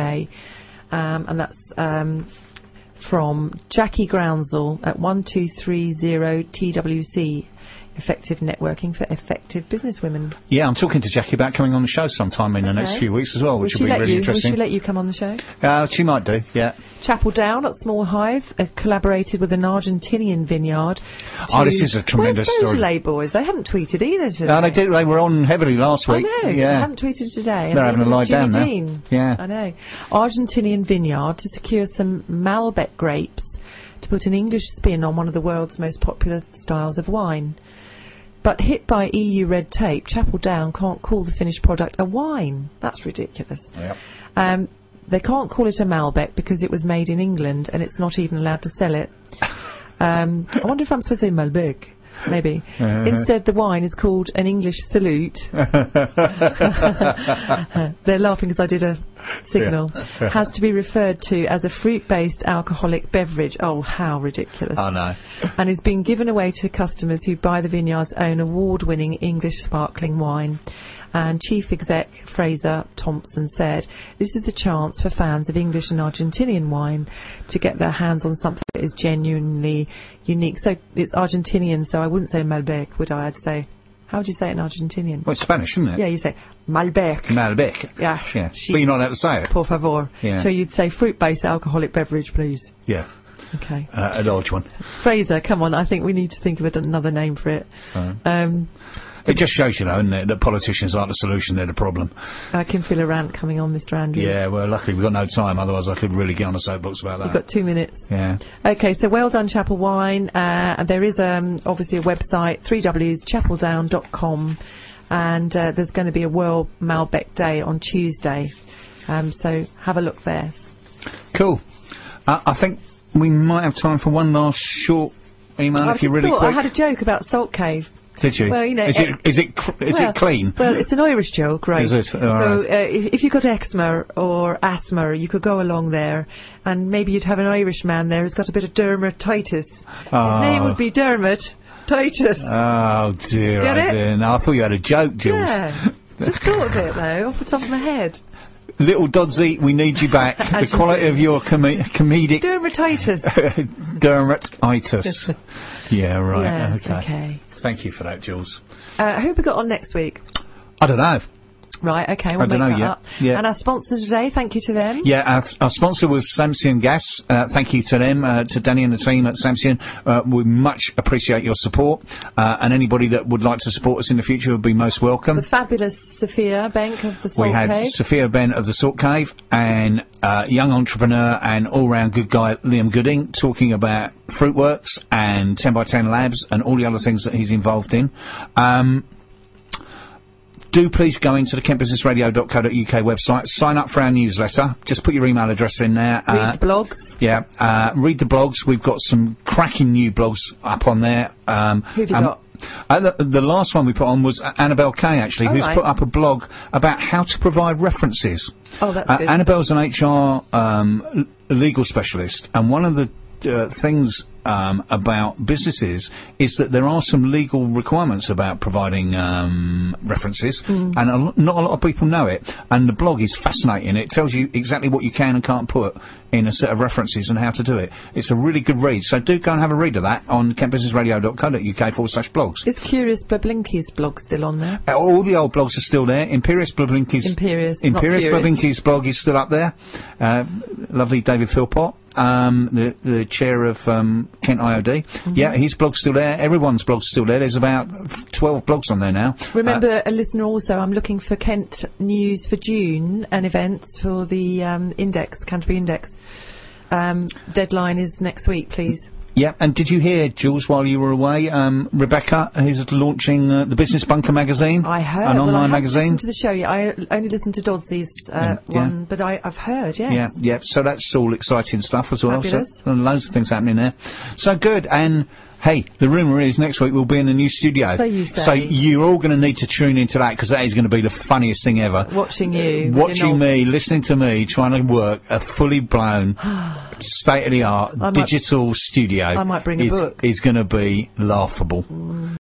Um, and that's um, from Jackie Groundsel at one two three zero T W C. Effective networking for effective businesswomen. Yeah, I'm talking to Jackie about coming on the show sometime in the Okay. next few weeks as well, which will will she be let really you, interesting. Will she let you come on the show? Uh, she might do, yeah. Chapel Down at Small Hive uh, collaborated with an Argentinian vineyard. Oh, this is a tremendous Where's story. Beaujolais boys? They haven't tweeted either today. No, they did. They were on heavily last I week. know. They Yeah. haven't tweeted today. They're And having a neither lie has down Jimmy now. Dean. Yeah. I know. Argentinian vineyard to secure some Malbec grapes to put an English spin on one of the world's most popular styles of wine. But hit by E U red tape, Chapel Down can't call the finished product a wine. That's ridiculous. Yep. Um, they can't call it a Malbec because it was made in England and it's not even allowed to sell it. Um, I wonder if I'm supposed to say Malbec. Maybe. Instead, the wine is called an English Salute. They're laughing because I did a signal. Yeah. Has to be referred to as a fruit-based alcoholic beverage. Oh, how ridiculous. I know. And is being given away to customers who buy the vineyard's own award-winning English sparkling wine. And Chief Exec Fraser Thompson said, this is a chance for fans of English and Argentinian wine to get their hands on something that is genuinely unique. So it's Argentinian, so I wouldn't say Malbec, would I? I'd say, how would you say it in Argentinian? Well, it's Spanish, isn't it? Yeah, you say Malbec. Malbec. Yeah. Yeah. She- But you're not allowed to say it. Por favor. Yeah. So you'd say fruit-based alcoholic beverage, please. Yeah. Okay. Uh, a large one. Fraser, come on, I think we need to think of it- another name for it. Uh, Um, it just shows, you know, isn't it, that politicians aren't the solution, they're the problem. I can feel a rant coming on, Mister Andrews. Yeah, well, luckily we've got no time, otherwise I could really get on a soapbox about You've that. got two minutes. Yeah. Okay, so well done, Chapel Wine. Uh, and there is um, obviously a website, three W's chapel down dot com, and uh, there's going to be a World Malbec Day on Tuesday. Um, so have a look there. Cool. Uh, I think we might have time for one last short email I if you're just really thought quick. I had a joke about Salt Cave. Did you? Well, you know, is eh, it is it cr- is well, it clean? Well, it's an Irish joke, right? Is it? All so right. uh, if, if you've got eczema or asthma, you could go along there, and maybe you'd have an Irish man there who's got a bit of dermatitis. Oh. His name would be Dermot Titus. Oh dear, Get I it? didn't. I thought you had a joke, Jules. Yeah, just thought of it though, off the top of my head. Little Dodsey, we need you back. the As you quality do. of your com- comedic Dermatitis. dermatitis. Yeah, right. Yes, okay. okay. Thank you for that, Jules. Uh, who have we got on next week? I don't know. Right, okay, we'll I don't make know that yet. up. Yeah. And our sponsors today, thank you to them. Yeah, our, our sponsor was Samsian Gas. Uh, thank you to them, uh, to Danny and the team at Samsian. Uh, we much appreciate your support, uh, and anybody that would like to support us in the future would be most welcome. The fabulous Sophia Benk of the Salt We had Cave. Sophia Ben of the Salt Cave and uh, young entrepreneur and all-round good guy Liam Gooding talking about Fruitworks and ten by ten Labs and all the other things that he's involved in. Um, do please go into the kent business radio dot co dot U K website, sign up for our newsletter, just put your email address in there. Read uh, the blogs. Yeah, uh, read the blogs. We've got some cracking new blogs up on there. Um, Who have you um, got? Uh, the, the last one we put on was Annabelle Kay, actually, Oh, who's right. put up a blog about how to provide references. Oh, that's Uh, good. Annabelle's an H R um, l- legal specialist, and one of the uh, things um, about businesses is that there are some legal requirements about providing um, references, Mm. and a lo- not a lot of people know it. And the blog is fascinating. It tells you exactly what you can and can't put in a set of references and how to do it. It's a really good read. So do go and have a read of that on kent business radio dot co dot U K forward slash blogs. Is Curious Bablinki's blog still on there? Uh, All the old blogs are still there. Imperious Blablinki's Imperious, not Imperious Curious. Blablinki's blog is still up there. Uh, lovely David Philpott, um, the the chair of um, Kent I O D. Mm-hmm. Yeah, his blog's still there. Everyone's blog's still there. There's about twelve blogs on there now. Remember, a listener also, I'm looking for Kent news for June and events for the um, Index, Canterbury Index. Um, deadline is next week, please. Yeah, and did you hear, Jules, while you were away, um, Rebecca is launching uh, the Business Bunker magazine? I heard. An well, online I haven't magazine? listened to the show yet. I only listened to Dodsy's uh, Yeah, yeah. one, but I, I've heard, yes. Yeah, yeah. So that's all exciting stuff as well. Fabulous. So, and loads of things happening there. So good. And hey, the rumour is next week we'll be in the new studio. So you say. So you're all going to need to tune into that because that is going to be the funniest thing ever. Watching you. with Watching your me, listening to me, trying to work a fully blown, state of the art I might- digital studio. I might bring a is, book. is going to be laughable.